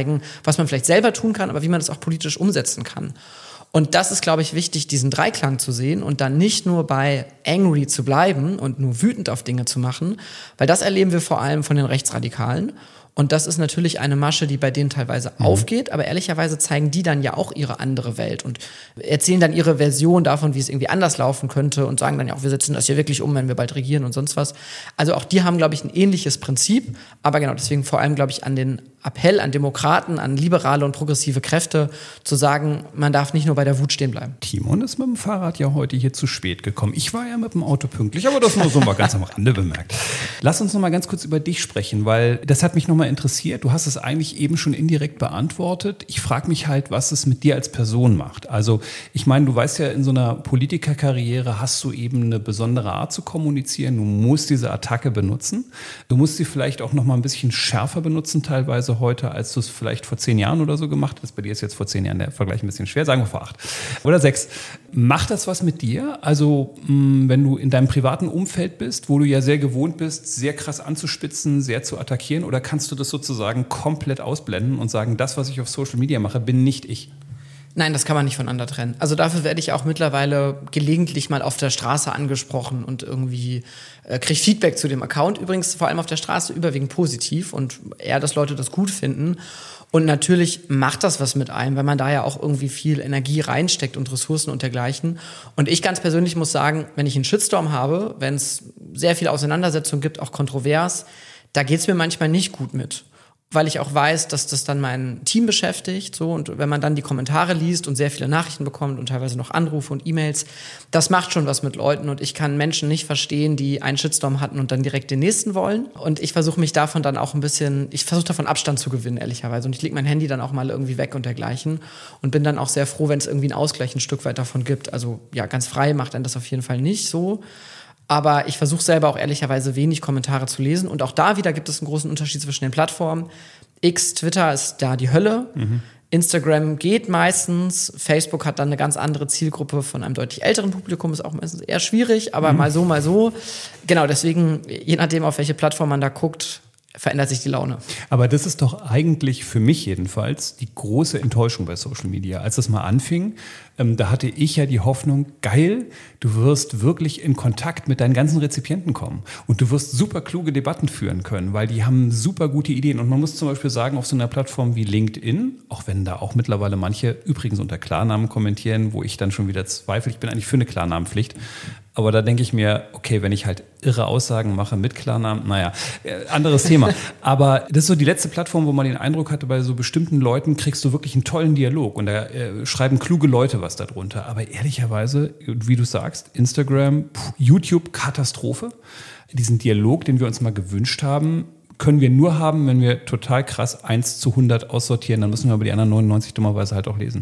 zeigen, was man vielleicht selber tun kann, aber wie man das auch politisch umsetzen kann. Und das ist, glaube ich, wichtig, diesen Dreiklang zu sehen und dann nicht nur bei angry zu bleiben und nur wütend auf Dinge zu machen, weil das erleben wir vor allem von den Rechtsradikalen. Und das ist natürlich eine Masche, die bei denen teilweise mhm. aufgeht, aber ehrlicherweise zeigen die dann ja auch ihre andere Welt und erzählen dann ihre Version davon, wie es irgendwie anders laufen könnte und sagen dann ja auch, wir setzen das hier wirklich um, wenn wir bald regieren und sonst was. Also auch die haben, glaube ich, ein ähnliches Prinzip, aber genau deswegen vor allem, glaube ich, an den Appell an Demokraten, an liberale und progressive Kräfte zu sagen, man darf nicht nur bei der Wut stehen bleiben. Timon ist mit dem Fahrrad ja heute hier zu spät gekommen. Ich war ja mit dem Auto pünktlich, aber das nur so mal ganz am Rande bemerkt. Lass uns noch mal ganz kurz über dich sprechen, weil das hat mich noch mal interessiert. Du hast es eigentlich eben schon indirekt beantwortet. Ich frage mich halt, was es mit dir als Person macht. Also ich meine, du weißt ja, in so einer Politikerkarriere hast du eben eine besondere Art zu kommunizieren. Du musst diese Attacke benutzen. Du musst sie vielleicht auch noch mal ein bisschen schärfer benutzen teilweise heute, als du es vielleicht vor zehn Jahren oder so gemacht hast. Bei dir ist jetzt vor zehn Jahren der Vergleich ein bisschen schwer, sagen wir vor acht oder sechs. Macht das was mit dir? Also mh, wenn du in deinem privaten Umfeld bist, wo du ja sehr gewohnt bist, sehr krass anzuspitzen, sehr zu attackieren, oder kannst du das sozusagen komplett ausblenden und sagen, das, was ich auf Social Media mache, bin nicht ich? Nein, das kann man nicht voneinander trennen. Also dafür werde ich auch mittlerweile gelegentlich mal auf der Straße angesprochen und irgendwie äh, kriege Feedback zu dem Account. Übrigens vor allem auf der Straße überwiegend positiv und eher, dass Leute das gut finden. Und natürlich macht das was mit einem, weil man da ja auch irgendwie viel Energie reinsteckt und Ressourcen und dergleichen. Und ich ganz persönlich muss sagen, wenn ich einen Shitstorm habe, wenn es sehr viel Auseinandersetzung gibt, auch kontrovers, da geht's mir manchmal nicht gut mit. Weil ich auch weiß, dass das dann mein Team beschäftigt, so, und wenn man dann die Kommentare liest und sehr viele Nachrichten bekommt und teilweise noch Anrufe und E-Mails, das macht schon was mit Leuten und ich kann Menschen nicht verstehen, die einen Shitstorm hatten und dann direkt den nächsten wollen. Und ich versuche mich davon dann auch ein bisschen, ich versuche davon Abstand zu gewinnen, ehrlicherweise. Und ich lege mein Handy dann auch mal irgendwie weg und dergleichen und bin dann auch sehr froh, wenn es irgendwie einen Ausgleich ein Stück weit davon gibt. Also ja, ganz frei macht einen das auf jeden Fall nicht so. Aber ich versuche selber auch ehrlicherweise wenig Kommentare zu lesen. Und auch da wieder gibt es einen großen Unterschied zwischen den Plattformen. X, Twitter ist da die Hölle. Mhm. Instagram geht meistens. Facebook hat dann eine ganz andere Zielgruppe von einem deutlich älteren Publikum. Ist auch meistens eher schwierig, aber mhm. mal so, mal so. Genau, deswegen, je nachdem, auf welche Plattform man da guckt, verändert sich die Laune. Aber das ist doch eigentlich für mich jedenfalls die große Enttäuschung bei Social Media. Als das mal anfing, ähm, da hatte ich ja die Hoffnung, geil, du wirst wirklich in Kontakt mit deinen ganzen Rezipienten kommen und du wirst super kluge Debatten führen können, weil die haben super gute Ideen. Und man muss zum Beispiel sagen, auf so einer Plattform wie LinkedIn, auch wenn da auch mittlerweile manche übrigens unter Klarnamen kommentieren, wo ich dann schon wieder zweifle, ich bin eigentlich für eine Klarnamenpflicht, aber da denke ich mir, okay, wenn ich halt irre Aussagen mache mit Klarnamen, naja, äh, anderes Thema. Aber das ist so die letzte Plattform, wo man den Eindruck hatte, bei so bestimmten Leuten kriegst du wirklich einen tollen Dialog und da äh, schreiben kluge Leute was darunter. Aber ehrlicherweise, wie du sagst, Instagram, pff, YouTube, Katastrophe. Diesen Dialog, den wir uns mal gewünscht haben, können wir nur haben, wenn wir total krass eins zu hundert aussortieren. Dann müssen wir aber die anderen neunundneunzig dummerweise halt auch lesen.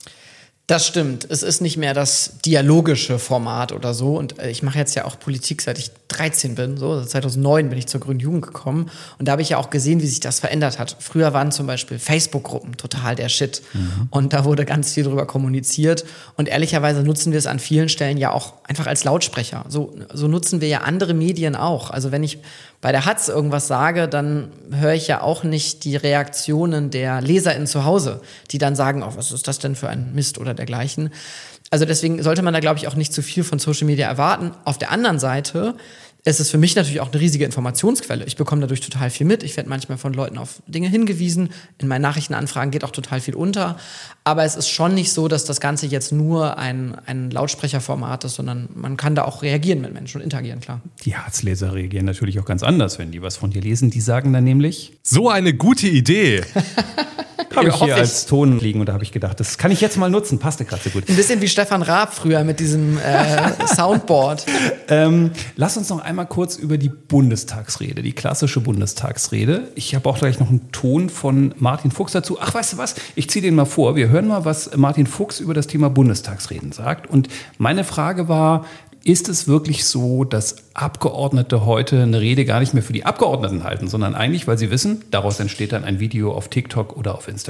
Das stimmt. Es ist nicht mehr das dialogische Format oder so. Und ich mache jetzt ja auch Politik, seit ich dreizehn bin. So, zweitausendneun bin ich zur Grünen Jugend gekommen. Und da habe ich ja auch gesehen, wie sich das verändert hat. Früher waren zum Beispiel Facebook-Gruppen total der Shit. Mhm. Und da wurde ganz viel drüber kommuniziert. Und ehrlicherweise nutzen wir es an vielen Stellen ja auch einfach als Lautsprecher. So, so nutzen wir ja andere Medien auch. Also wenn ich bei der Hatz irgendwas sage, dann höre ich ja auch nicht die Reaktionen der LeserInnen zu Hause, die dann sagen, oh, was ist das denn für ein Mist oder dergleichen. Also deswegen sollte man da, glaube ich, auch nicht zu viel von Social Media erwarten. Auf der anderen Seite ist es für mich natürlich auch eine riesige Informationsquelle. Ich bekomme dadurch total viel mit. Ich werde manchmal von Leuten auf Dinge hingewiesen. In meinen Nachrichtenanfragen geht auch total viel unter. Aber es ist schon nicht so, dass das Ganze jetzt nur ein, ein Lautsprecherformat ist, sondern man kann da auch reagieren mit Menschen und interagieren, klar. Die Harzleser reagieren natürlich auch ganz anders, wenn die was von dir lesen. Die sagen dann nämlich: So eine gute Idee! Habe ich hier als Ton liegen und da habe ich gedacht, das kann ich jetzt mal nutzen, passte gerade so gut. Ein bisschen wie Stefan Raab früher mit diesem äh, Soundboard. ähm, lass uns noch einmal kurz über die Bundestagsrede, die klassische Bundestagsrede. Ich habe auch gleich noch einen Ton von Martin Fuchs dazu. Ach, weißt du was? Ich ziehe den mal vor. Wir hören mal, was Martin Fuchs über das Thema Bundestagsreden sagt. Und meine Frage war: Ist es wirklich so, dass Abgeordnete heute eine Rede gar nicht mehr für die Abgeordneten halten, sondern eigentlich, weil sie wissen, daraus entsteht dann ein Video auf TikTok oder auf Instagram?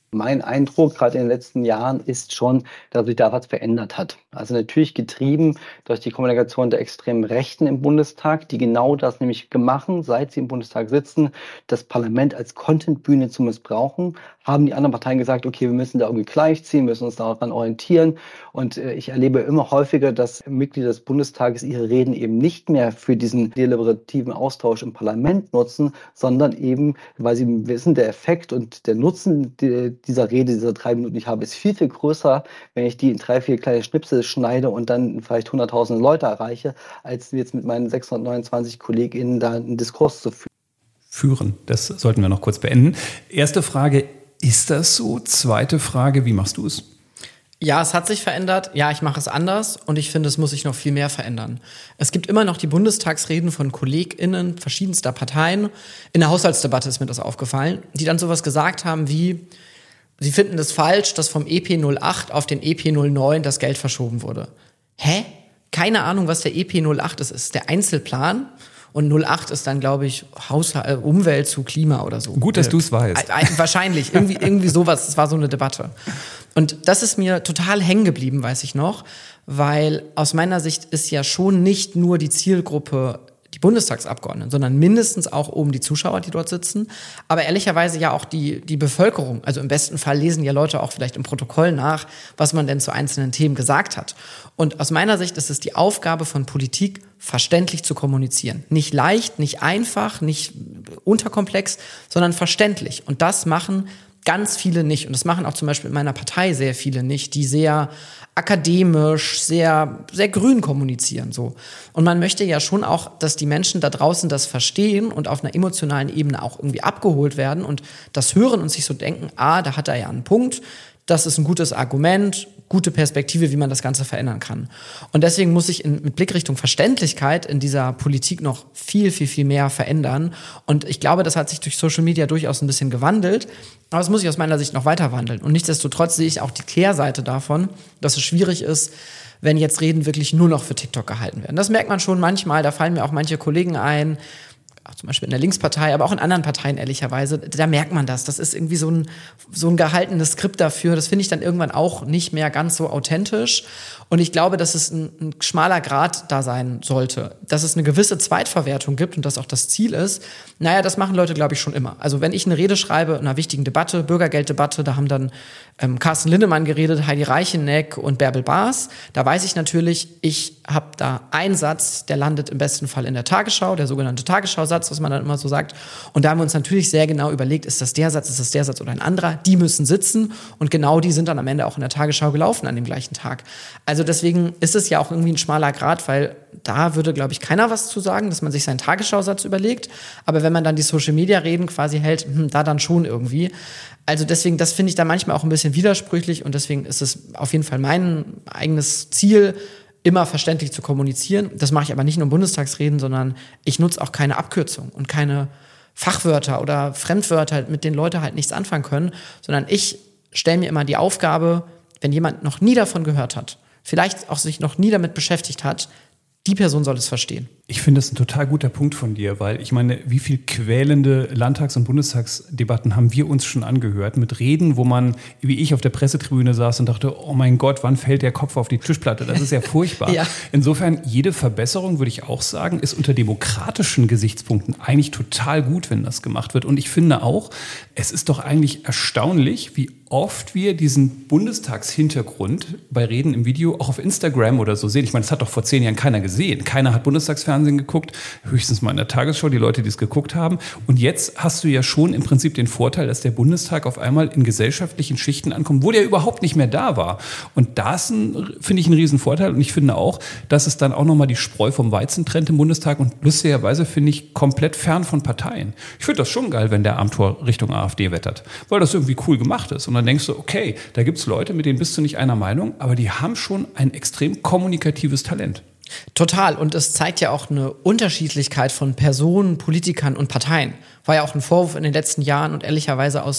Mein Eindruck gerade in den letzten Jahren ist schon, dass sich da was verändert hat. Also natürlich getrieben durch die Kommunikation der extremen Rechten im Bundestag, die genau das nämlich gemacht, seit sie im Bundestag sitzen, das Parlament als Contentbühne zu missbrauchen, haben die anderen Parteien gesagt, okay, wir müssen da irgendwie gleichziehen, müssen uns daran orientieren. Und äh, ich erlebe immer häufiger, dass Mitglieder des Bundestages ihre Reden eben nicht mehr für diesen deliberativen Austausch im Parlament nutzen, sondern eben, weil sie wissen, der Effekt und der Nutzen die, dieser Rede, dieser drei Minuten, die ich habe, ist viel, viel größer, wenn ich die in drei, vier kleine Schnipsel schneide und dann vielleicht hunderttausende Leute erreiche, als jetzt mit meinen sechshundertneunundzwanzig KollegInnen da einen Diskurs zu führen. Führen, das sollten wir noch kurz beenden. Erste Frage, ist das so? Zweite Frage, wie machst du es? Ja, es hat sich verändert. Ja, ich mache es anders und ich finde, es muss sich noch viel mehr verändern. Es gibt immer noch die Bundestagsreden von KollegInnen verschiedenster Parteien. In der Haushaltsdebatte ist mir das aufgefallen, die dann sowas gesagt haben wie, sie finden es falsch, dass vom E P null acht auf den E P null neun das Geld verschoben wurde. Hä? Keine Ahnung, was der E P null acht ist. Ist der Einzelplan? Und null acht ist dann, glaube ich, Haushalt, äh, Umwelt zu Klima oder so. Gut, dass du es weißt. Äh, äh, wahrscheinlich, irgendwie, irgendwie sowas. Das war so eine Debatte. Und das ist mir total hängen geblieben, weiß ich noch, weil aus meiner Sicht ist ja schon nicht nur die Zielgruppe die Bundestagsabgeordneten, sondern mindestens auch oben die Zuschauer, die dort sitzen, aber ehrlicherweise ja auch die, die Bevölkerung. Also im besten Fall lesen ja Leute auch vielleicht im Protokoll nach, was man denn zu einzelnen Themen gesagt hat. Und aus meiner Sicht ist es die Aufgabe von Politik, verständlich zu kommunizieren. Nicht leicht, nicht einfach, nicht unterkomplex, sondern verständlich. Und das machen ganz viele nicht. Und das machen auch zum Beispiel in meiner Partei sehr viele nicht, die sehr akademisch, sehr, sehr grün kommunizieren, so. Und man möchte ja schon auch, dass die Menschen da draußen das verstehen und auf einer emotionalen Ebene auch irgendwie abgeholt werden und das hören und sich so denken, ah, da hat er ja einen Punkt, das ist ein gutes Argument, gute Perspektive, wie man das Ganze verändern kann. Und deswegen muss sich in, mit Blick Richtung Verständlichkeit in dieser Politik noch viel, viel, viel mehr verändern. Und ich glaube, das hat sich durch Social Media durchaus ein bisschen gewandelt. Aber es muss sich aus meiner Sicht noch weiter wandeln. Und nichtsdestotrotz sehe ich auch die Kehrseite davon, dass es schwierig ist, wenn jetzt Reden wirklich nur noch für TikTok gehalten werden. Das merkt man schon manchmal. Da fallen mir auch manche Kollegen ein, zum Beispiel in der Linkspartei, aber auch in anderen Parteien ehrlicherweise, da merkt man das. Das ist irgendwie so ein, so ein gehaltenes Skript dafür. Das finde ich dann irgendwann auch nicht mehr ganz so authentisch. Und ich glaube, dass es ein, ein schmaler Grat da sein sollte. Dass es eine gewisse Zweitverwertung gibt und das auch das Ziel ist. Naja, das machen Leute, glaube ich, schon immer. Also wenn ich eine Rede schreibe in einer wichtigen Debatte, Bürgergelddebatte, da haben dann ähm, Carsten Linnemann geredet, Heidi Reicheneck und Bärbel Baas. Da weiß ich natürlich, ich habe da einen Satz, der landet im besten Fall in der Tagesschau, der sogenannte Tagesschausatz, was man dann immer so sagt. Und da haben wir uns natürlich sehr genau überlegt, ist das der Satz, ist das der Satz oder ein anderer? Die müssen sitzen und genau die sind dann am Ende auch in der Tagesschau gelaufen an dem gleichen Tag. Also deswegen ist es ja auch irgendwie ein schmaler Grat, weil da würde, glaube ich, keiner was zu sagen, dass man sich seinen Tagesschausatz überlegt. Aber wenn man dann die Social-Media-Reden quasi hält, hm, da dann schon irgendwie. Also deswegen, das finde ich da manchmal auch ein bisschen widersprüchlich und deswegen ist es auf jeden Fall mein eigenes Ziel, immer verständlich zu kommunizieren. Das mache ich aber nicht nur in Bundestagsreden, sondern ich nutze auch keine Abkürzung und keine Fachwörter oder Fremdwörter, mit denen Leute halt nichts anfangen können, sondern ich stelle mir immer die Aufgabe, wenn jemand noch nie davon gehört hat, vielleicht auch sich noch nie damit beschäftigt hat, die Person soll es verstehen. Ich finde das ein total guter Punkt von dir, weil ich meine, wie viel quälende Landtags- und Bundestagsdebatten haben wir uns schon angehört mit Reden, wo man, wie ich, auf der Pressetribüne saß und dachte, oh mein Gott, wann fällt der Kopf auf die Tischplatte? Das ist ja furchtbar. Ja. Insofern, jede Verbesserung, würde ich auch sagen, ist unter demokratischen Gesichtspunkten eigentlich total gut, wenn das gemacht wird. Und ich finde auch, es ist doch eigentlich erstaunlich, wie oft wir diesen Bundestagshintergrund bei Reden im Video auch auf Instagram oder so sehen. Ich meine, das hat doch vor zehn Jahren keiner gesehen. Keiner hat Bundestagsfernsehen geguckt, höchstens mal in der Tagesschau, die Leute, die es geguckt haben. Und jetzt hast du ja schon im Prinzip den Vorteil, dass der Bundestag auf einmal in gesellschaftlichen Schichten ankommt, wo der überhaupt nicht mehr da war. Und das finde ich einen riesen Vorteil. Und ich finde auch, dass es dann auch nochmal die Spreu vom Weizen trennt im Bundestag. Und lustigerweise finde ich komplett fern von Parteien. Ich finde das schon geil, wenn der Amthor Richtung AfD wettert, weil das irgendwie cool gemacht ist. Und dann denkst du, okay, da gibt es Leute, mit denen bist du nicht einer Meinung, aber die haben schon ein extrem kommunikatives Talent. Total. Und es zeigt ja auch eine Unterschiedlichkeit von Personen, Politikern und Parteien. War ja auch ein Vorwurf in den letzten Jahren und ehrlicherweise aus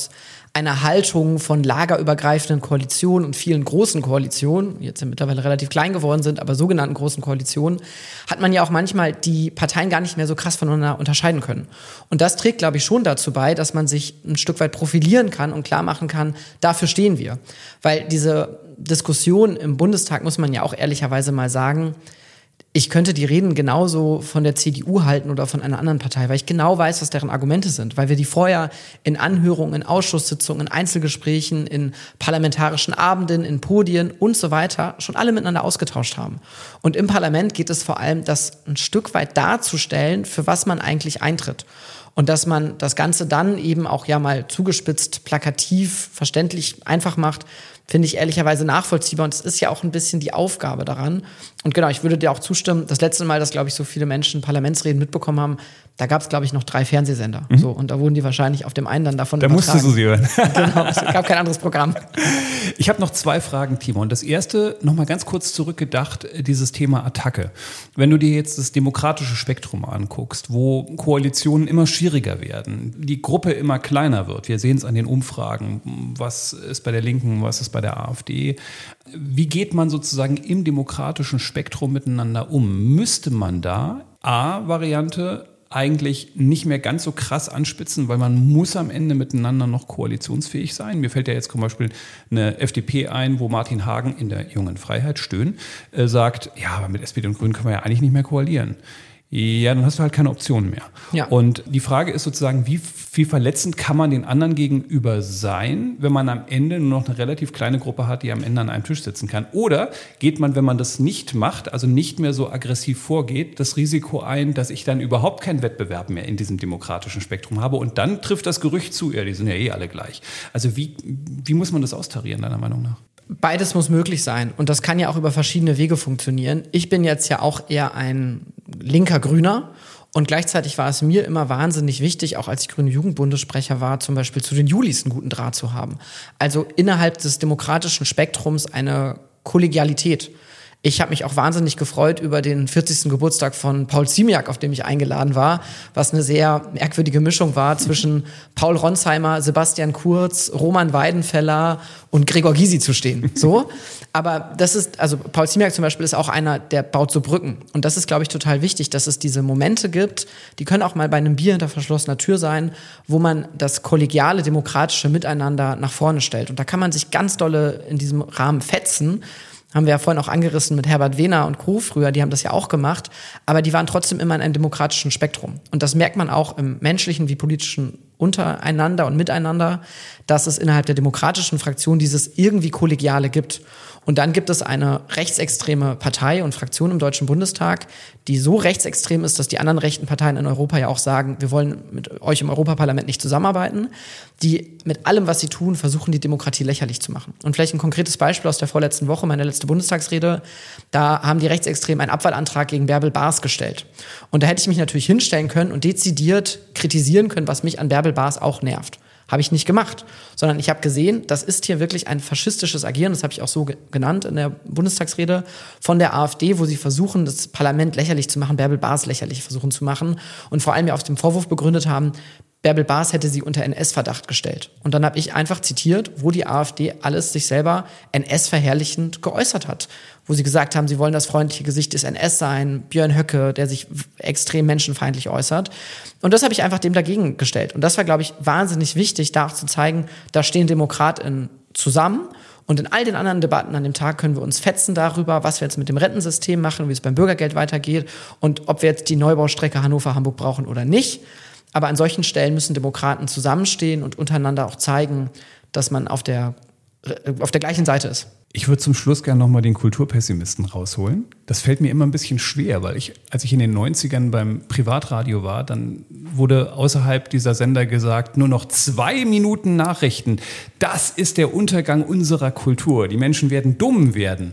einer Haltung von lagerübergreifenden Koalitionen und vielen großen Koalitionen, die jetzt ja mittlerweile relativ klein geworden sind, aber sogenannten großen Koalitionen, hat man ja auch manchmal die Parteien gar nicht mehr so krass voneinander unterscheiden können. Und das trägt, glaube ich, schon dazu bei, dass man sich ein Stück weit profilieren kann und klar machen kann, dafür stehen wir. Weil diese Diskussion im Bundestag, muss man ja auch ehrlicherweise mal sagen, ich könnte die Reden genauso von der C D U halten oder von einer anderen Partei, weil ich genau weiß, was deren Argumente sind, weil wir die vorher in Anhörungen, in Ausschusssitzungen, in Einzelgesprächen, in parlamentarischen Abenden, in Podien und so weiter schon alle miteinander ausgetauscht haben. Und im Parlament geht es vor allem, das ein Stück weit darzustellen, für was man eigentlich eintritt. Und dass man das Ganze dann eben auch ja mal zugespitzt, plakativ, verständlich einfach macht, finde ich ehrlicherweise nachvollziehbar. Und es ist ja auch ein bisschen die Aufgabe daran. Und genau, ich würde dir auch zustimmen, das letzte Mal, dass, glaube ich, so viele Menschen Parlamentsreden mitbekommen haben, da gab es, glaube ich, noch drei Fernsehsender. Mhm. So, und da wurden die wahrscheinlich auf dem einen dann davon da übertragen. Da musstest du sie hören. Genau, es gab kein anderes Programm. Ich habe noch zwei Fragen, Timon. Das erste, nochmal ganz kurz zurückgedacht, dieses Thema Attacke. Wenn du dir jetzt das demokratische Spektrum anguckst, wo Koalitionen immer schwieriger werden, die Gruppe immer kleiner wird, wir sehen es an den Umfragen, was ist bei der Linken, was ist bei der AfD, wie geht man sozusagen im demokratischen Spektrum miteinander um? Müsste man da A-Variante eigentlich nicht mehr ganz so krass anspitzen, weil man muss am Ende miteinander noch koalitionsfähig sein. Mir fällt ja jetzt zum Beispiel eine F D P ein, wo Martin Hagen in der Jungen Freiheit, Stöhn, äh, sagt, ja, aber mit S P D und Grünen kann man ja eigentlich nicht mehr koalieren. Ja, dann hast du halt keine Option mehr. Ja. Und die Frage ist sozusagen, wie viel verletzend kann man den anderen gegenüber sein, wenn man am Ende nur noch eine relativ kleine Gruppe hat, die am Ende an einem Tisch sitzen kann? Oder geht man, wenn man das nicht macht, also nicht mehr so aggressiv vorgeht, das Risiko ein, dass ich dann überhaupt keinen Wettbewerb mehr in diesem demokratischen Spektrum habe und dann trifft das Gerücht zu, ja, die sind ja eh alle gleich. Also wie, wie muss man das austarieren, deiner Meinung nach? Beides muss möglich sein und das kann ja auch über verschiedene Wege funktionieren. Ich bin jetzt ja auch eher ein linker Grüner und gleichzeitig war es mir immer wahnsinnig wichtig, auch als ich grüne Jugendbundessprecher war, zum Beispiel zu den Julis einen guten Draht zu haben. Also innerhalb des demokratischen Spektrums eine Kollegialität. Ich habe mich auch wahnsinnig gefreut über den vierzigsten Geburtstag von Paul Ziemiak, auf dem ich eingeladen war, was eine sehr merkwürdige Mischung war zwischen Paul Ronsheimer, Sebastian Kurz, Roman Weidenfeller und Gregor Gysi zu stehen. So, aber das ist, also Paul Ziemiak zum Beispiel ist auch einer, der baut so Brücken. Und das ist, glaube ich, total wichtig, dass es diese Momente gibt, die können auch mal bei einem Bier hinter verschlossener Tür sein, wo man das kollegiale, demokratische Miteinander nach vorne stellt. Und da kann man sich ganz dolle in diesem Rahmen fetzen. Haben wir ja vorhin auch angerissen mit Herbert Wehner und Co. früher, die haben das ja auch gemacht, aber die waren trotzdem immer in einem demokratischen Spektrum. Und das merkt man auch im menschlichen wie politischen untereinander und miteinander, dass es innerhalb der demokratischen Fraktion dieses irgendwie Kollegiale gibt. Und dann gibt es eine rechtsextreme Partei und Fraktion im Deutschen Bundestag, die so rechtsextrem ist, dass die anderen rechten Parteien in Europa ja auch sagen, wir wollen mit euch im Europaparlament nicht zusammenarbeiten, die mit allem, was sie tun, versuchen, die Demokratie lächerlich zu machen. Und vielleicht ein konkretes Beispiel aus der vorletzten Woche, meine letzte Bundestagsrede, da haben die Rechtsextremen einen Abwahlantrag gegen Bärbel Baas gestellt. Und da hätte ich mich natürlich hinstellen können und dezidiert kritisieren können, was mich an Bärbel Baas auch nervt. Habe ich nicht gemacht, sondern ich habe gesehen, das ist hier wirklich ein faschistisches Agieren, das habe ich auch so ge- genannt in der Bundestagsrede, von der AfD, wo sie versuchen, das Parlament lächerlich zu machen, Bärbel Baas lächerlich versuchen zu machen und vor allem ja auf dem Vorwurf begründet haben, Bärbel Baas hätte sie unter N S-Verdacht gestellt. Und dann habe ich einfach zitiert, wo die AfD alles sich selber N S-verherrlichend geäußert hat. Wo sie gesagt haben, sie wollen das freundliche Gesicht des N S sein, Björn Höcke, der sich extrem menschenfeindlich äußert. Und das habe ich einfach dem dagegen gestellt. Und das war, glaube ich, wahnsinnig wichtig, da auch zu zeigen, da stehen DemokratInnen zusammen. Und in all den anderen Debatten an dem Tag können wir uns fetzen darüber, was wir jetzt mit dem Rentensystem machen, wie es beim Bürgergeld weitergeht und ob wir jetzt die Neubaustrecke Hannover-Hamburg brauchen oder nicht. Aber an solchen Stellen müssen Demokraten zusammenstehen und untereinander auch zeigen, dass man auf der, auf der gleichen Seite ist. Ich würde zum Schluss gerne nochmal den Kulturpessimisten rausholen. Das fällt mir immer ein bisschen schwer, weil ich, als ich in den neunzigern beim Privatradio war, dann wurde außerhalb dieser Sender gesagt, nur noch zwei Minuten Nachrichten. Das ist der Untergang unserer Kultur. Die Menschen werden dumm werden.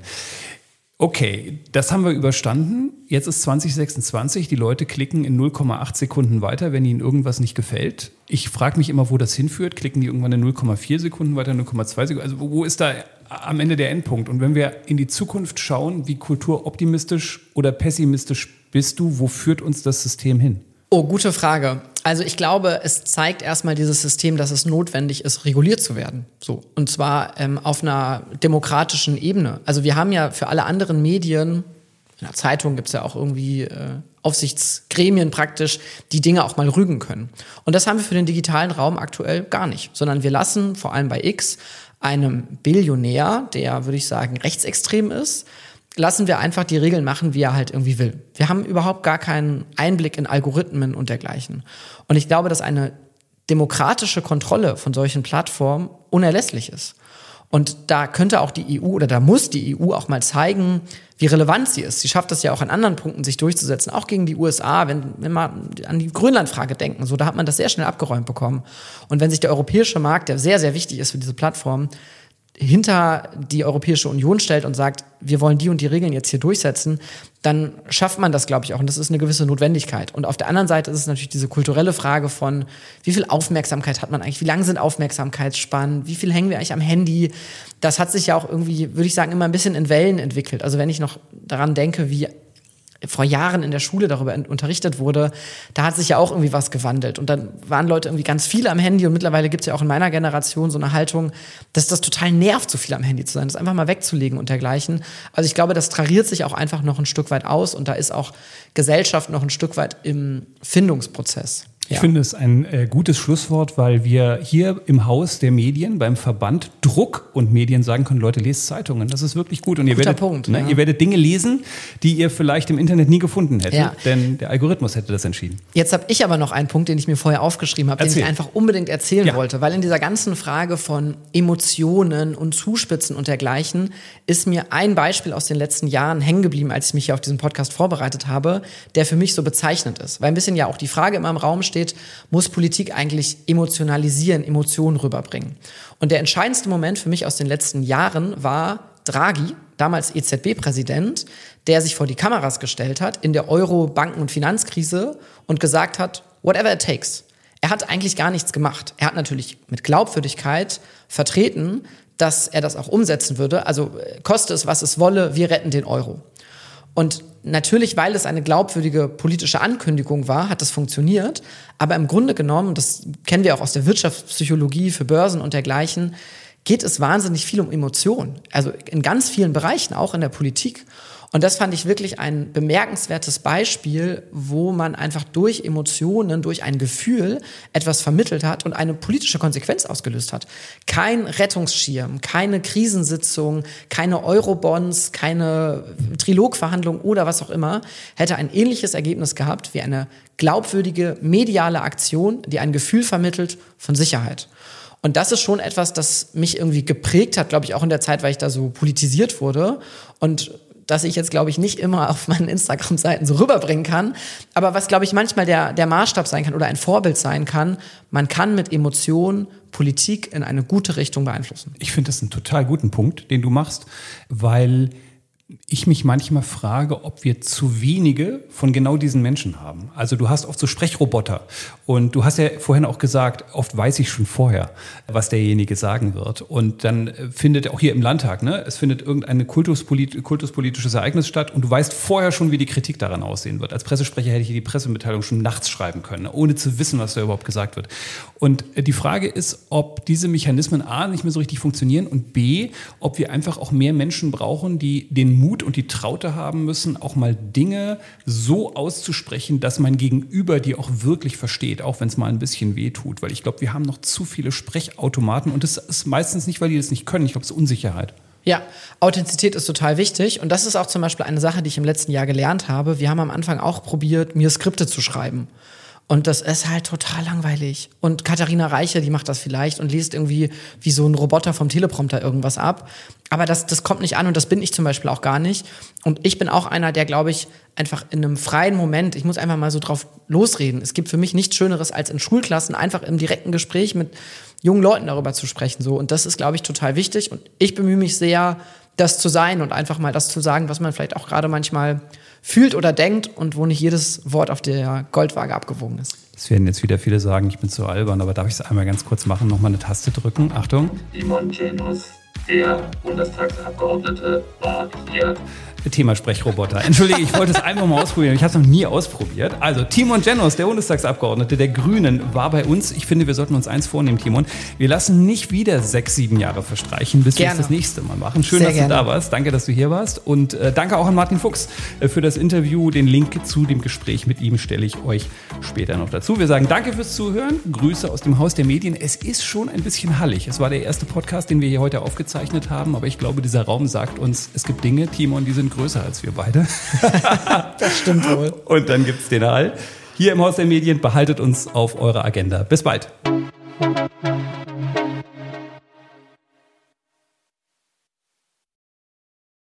Okay, das haben wir überstanden. Jetzt ist zwanzig sechsundzwanzig. Die Leute klicken in null Komma acht Sekunden weiter, wenn ihnen irgendwas nicht gefällt. Ich frage mich immer, wo das hinführt. Klicken die irgendwann in null Komma vier Sekunden weiter, null Komma zwei Sekunden? Also wo ist da am Ende der Endpunkt? Und wenn wir in die Zukunft schauen, wie kulturoptimistisch oder pessimistisch bist du, wo führt uns das System hin? Oh, gute Frage. Also ich glaube, es zeigt erstmal dieses System, dass es notwendig ist, reguliert zu werden. So. Und zwar ähm, auf einer demokratischen Ebene. Also wir haben ja für alle anderen Medien, in der Zeitung gibt es ja auch irgendwie äh, Aufsichtsgremien praktisch, die Dinge auch mal rügen können. Und das haben wir für den digitalen Raum aktuell gar nicht. Sondern wir lassen vor allem bei X einem Billionär, der, würde ich sagen, rechtsextrem ist, lassen wir einfach die Regeln machen, wie er halt irgendwie will. Wir haben überhaupt gar keinen Einblick in Algorithmen und dergleichen. Und ich glaube, dass eine demokratische Kontrolle von solchen Plattformen unerlässlich ist. Und da könnte auch die E U oder da muss die E U auch mal zeigen, wie relevant sie ist. Sie schafft es ja auch an anderen Punkten, sich durchzusetzen, auch gegen die U S A, wenn, wenn wir an die Grönland-Frage denken. So, da hat man das sehr schnell abgeräumt bekommen. Und wenn sich der europäische Markt, der sehr, sehr wichtig ist für diese Plattform, hinter die Europäische Union stellt und sagt, wir wollen die und die Regeln jetzt hier durchsetzen, dann schafft man das, glaube ich, auch. Und das ist eine gewisse Notwendigkeit. Und auf der anderen Seite ist es natürlich diese kulturelle Frage von, wie viel Aufmerksamkeit hat man eigentlich? Wie lang sind Aufmerksamkeitsspannen? Wie viel hängen wir eigentlich am Handy? Das hat sich ja auch irgendwie, würde ich sagen, immer ein bisschen in Wellen entwickelt. Also wenn ich noch daran denke, wie vor Jahren in der Schule darüber unterrichtet wurde, da hat sich ja auch irgendwie was gewandelt. Und dann waren Leute irgendwie ganz viele am Handy und mittlerweile gibt es ja auch in meiner Generation so eine Haltung, dass das total nervt, so viel am Handy zu sein, das einfach mal wegzulegen und dergleichen. Also ich glaube, das tariert sich auch einfach noch ein Stück weit aus und da ist auch Gesellschaft noch ein Stück weit im Findungsprozess. Ich ja. finde es ein äh, gutes Schlusswort, weil wir hier im Haus der Medien, beim Verband Druck und Medien sagen können, Leute, lest Zeitungen. Das ist wirklich gut. Und ihr Guter werdet, Punkt, ne, ja. ihr werdet Dinge lesen, die ihr vielleicht im Internet nie gefunden hättet. Ja. Denn der Algorithmus hätte das entschieden. Jetzt habe ich aber noch einen Punkt, den ich mir vorher aufgeschrieben habe, den Erzähl. ich einfach unbedingt erzählen Ja. wollte. Weil in dieser ganzen Frage von Emotionen und Zuspitzen und dergleichen ist mir ein Beispiel aus den letzten Jahren hängen geblieben, als ich mich hier auf diesen Podcast vorbereitet habe, der für mich so bezeichnend ist. Weil ein bisschen ja auch die Frage immer im Raum steht, muss Politik eigentlich emotionalisieren, Emotionen rüberbringen? Und der entscheidendste Moment für mich aus den letzten Jahren war Draghi, damals E Z B-Präsident, der sich vor die Kameras gestellt hat in der Euro-Banken- und Finanzkrise und gesagt hat, whatever it takes. Er hat eigentlich gar nichts gemacht. Er hat natürlich mit Glaubwürdigkeit vertreten, dass er das auch umsetzen würde. Also koste es, was es wolle, wir retten den Euro. Und natürlich, weil es eine glaubwürdige politische Ankündigung war, hat das funktioniert. Aber im Grunde genommen, das kennen wir auch aus der Wirtschaftspsychologie für Börsen und dergleichen, geht es wahnsinnig viel um Emotionen. Also in ganz vielen Bereichen, auch in der Politik. Und das fand ich wirklich ein bemerkenswertes Beispiel, wo man einfach durch Emotionen, durch ein Gefühl etwas vermittelt hat und eine politische Konsequenz ausgelöst hat. Kein Rettungsschirm, keine Krisensitzung, keine Eurobonds, keine Trilogverhandlung oder was auch immer hätte ein ähnliches Ergebnis gehabt wie eine glaubwürdige mediale Aktion, die ein Gefühl vermittelt von Sicherheit. Und das ist schon etwas, das mich irgendwie geprägt hat, glaube ich, auch in der Zeit, weil ich da so politisiert wurde und dass ich jetzt, glaube ich, nicht immer auf meinen Instagram-Seiten so rüberbringen kann. Aber was, glaube ich, manchmal der, der Maßstab sein kann oder ein Vorbild sein kann, man kann mit Emotionen Politik in eine gute Richtung beeinflussen. Ich finde das einen total guten Punkt, den du machst, weil ich mich manchmal frage, ob wir zu wenige von genau diesen Menschen haben. Also du hast oft so Sprechroboter und du hast ja vorhin auch gesagt, oft weiß ich schon vorher, was derjenige sagen wird. Und dann findet auch hier im Landtag, ne, es findet irgendein kultuspolit- kultuspolitisches Ereignis statt und du weißt vorher schon, wie die Kritik daran aussehen wird. Als Pressesprecher hätte ich die Pressemitteilung schon nachts schreiben können, ohne zu wissen, was da überhaupt gesagt wird. Und die Frage ist, ob diese Mechanismen A nicht mehr so richtig funktionieren und B, ob wir einfach auch mehr Menschen brauchen, die den Mut und die Traute haben müssen, auch mal Dinge so auszusprechen, dass mein Gegenüber die auch wirklich versteht, auch wenn es mal ein bisschen weh tut. Weil ich glaube, wir haben noch zu viele Sprechautomaten und das ist meistens nicht, weil die das nicht können. Ich glaube, es ist Unsicherheit. Ja, Authentizität ist total wichtig und das ist auch zum Beispiel eine Sache, die ich im letzten Jahr gelernt habe. Wir haben am Anfang auch probiert, mir Skripte zu schreiben. Und das ist halt total langweilig. Und Katharina Reiche, die macht das vielleicht und liest irgendwie wie so ein Roboter vom Teleprompter irgendwas ab. Aber das, das kommt nicht an und das bin ich zum Beispiel auch gar nicht. Und ich bin auch einer, der, glaube ich, einfach in einem freien Moment, ich muss einfach mal so drauf losreden. Es gibt für mich nichts Schöneres, als in Schulklassen einfach im direkten Gespräch mit jungen Leuten darüber zu sprechen. So. Und das ist, glaube ich, total wichtig. Und ich bemühe mich sehr, das zu sein und einfach mal das zu sagen, was man vielleicht auch gerade manchmal fühlt oder denkt und wo nicht jedes Wort auf der Goldwaage abgewogen ist. Es werden jetzt wieder viele sagen, ich bin zu albern, aber darf ich es einmal ganz kurz machen, nochmal eine Taste drücken? Achtung. Die Montenos. Der Bundestagsabgeordnete war hier. Thema Sprechroboter. Entschuldige, ich wollte es einfach mal ausprobieren. Ich habe es noch nie ausprobiert. Also Timon Genos, der Bundestagsabgeordnete der Grünen, war bei uns. Ich finde, wir sollten uns eins vornehmen, Timon. Wir lassen nicht wieder sechs, sieben Jahre verstreichen, bis gerne. wir es das nächste Mal machen. Schön, Sehr dass gerne. du da warst. Danke, dass du hier warst. Und äh, danke auch an Martin Fuchs äh, für das Interview. Den Link zu dem Gespräch mit ihm stelle ich euch später noch dazu. Wir sagen danke fürs Zuhören. Grüße aus dem Haus der Medien. Es ist schon ein bisschen hallig. Es war der erste Podcast, den wir hier heute aufgezeichnet haben. Aber ich glaube, dieser Raum sagt uns, es gibt Dinge, Timon, die sind größer als wir beide. Das stimmt wohl. Und dann gibt's den Hall. Hier im Haus der Medien, behaltet uns auf eurer Agenda. Bis bald.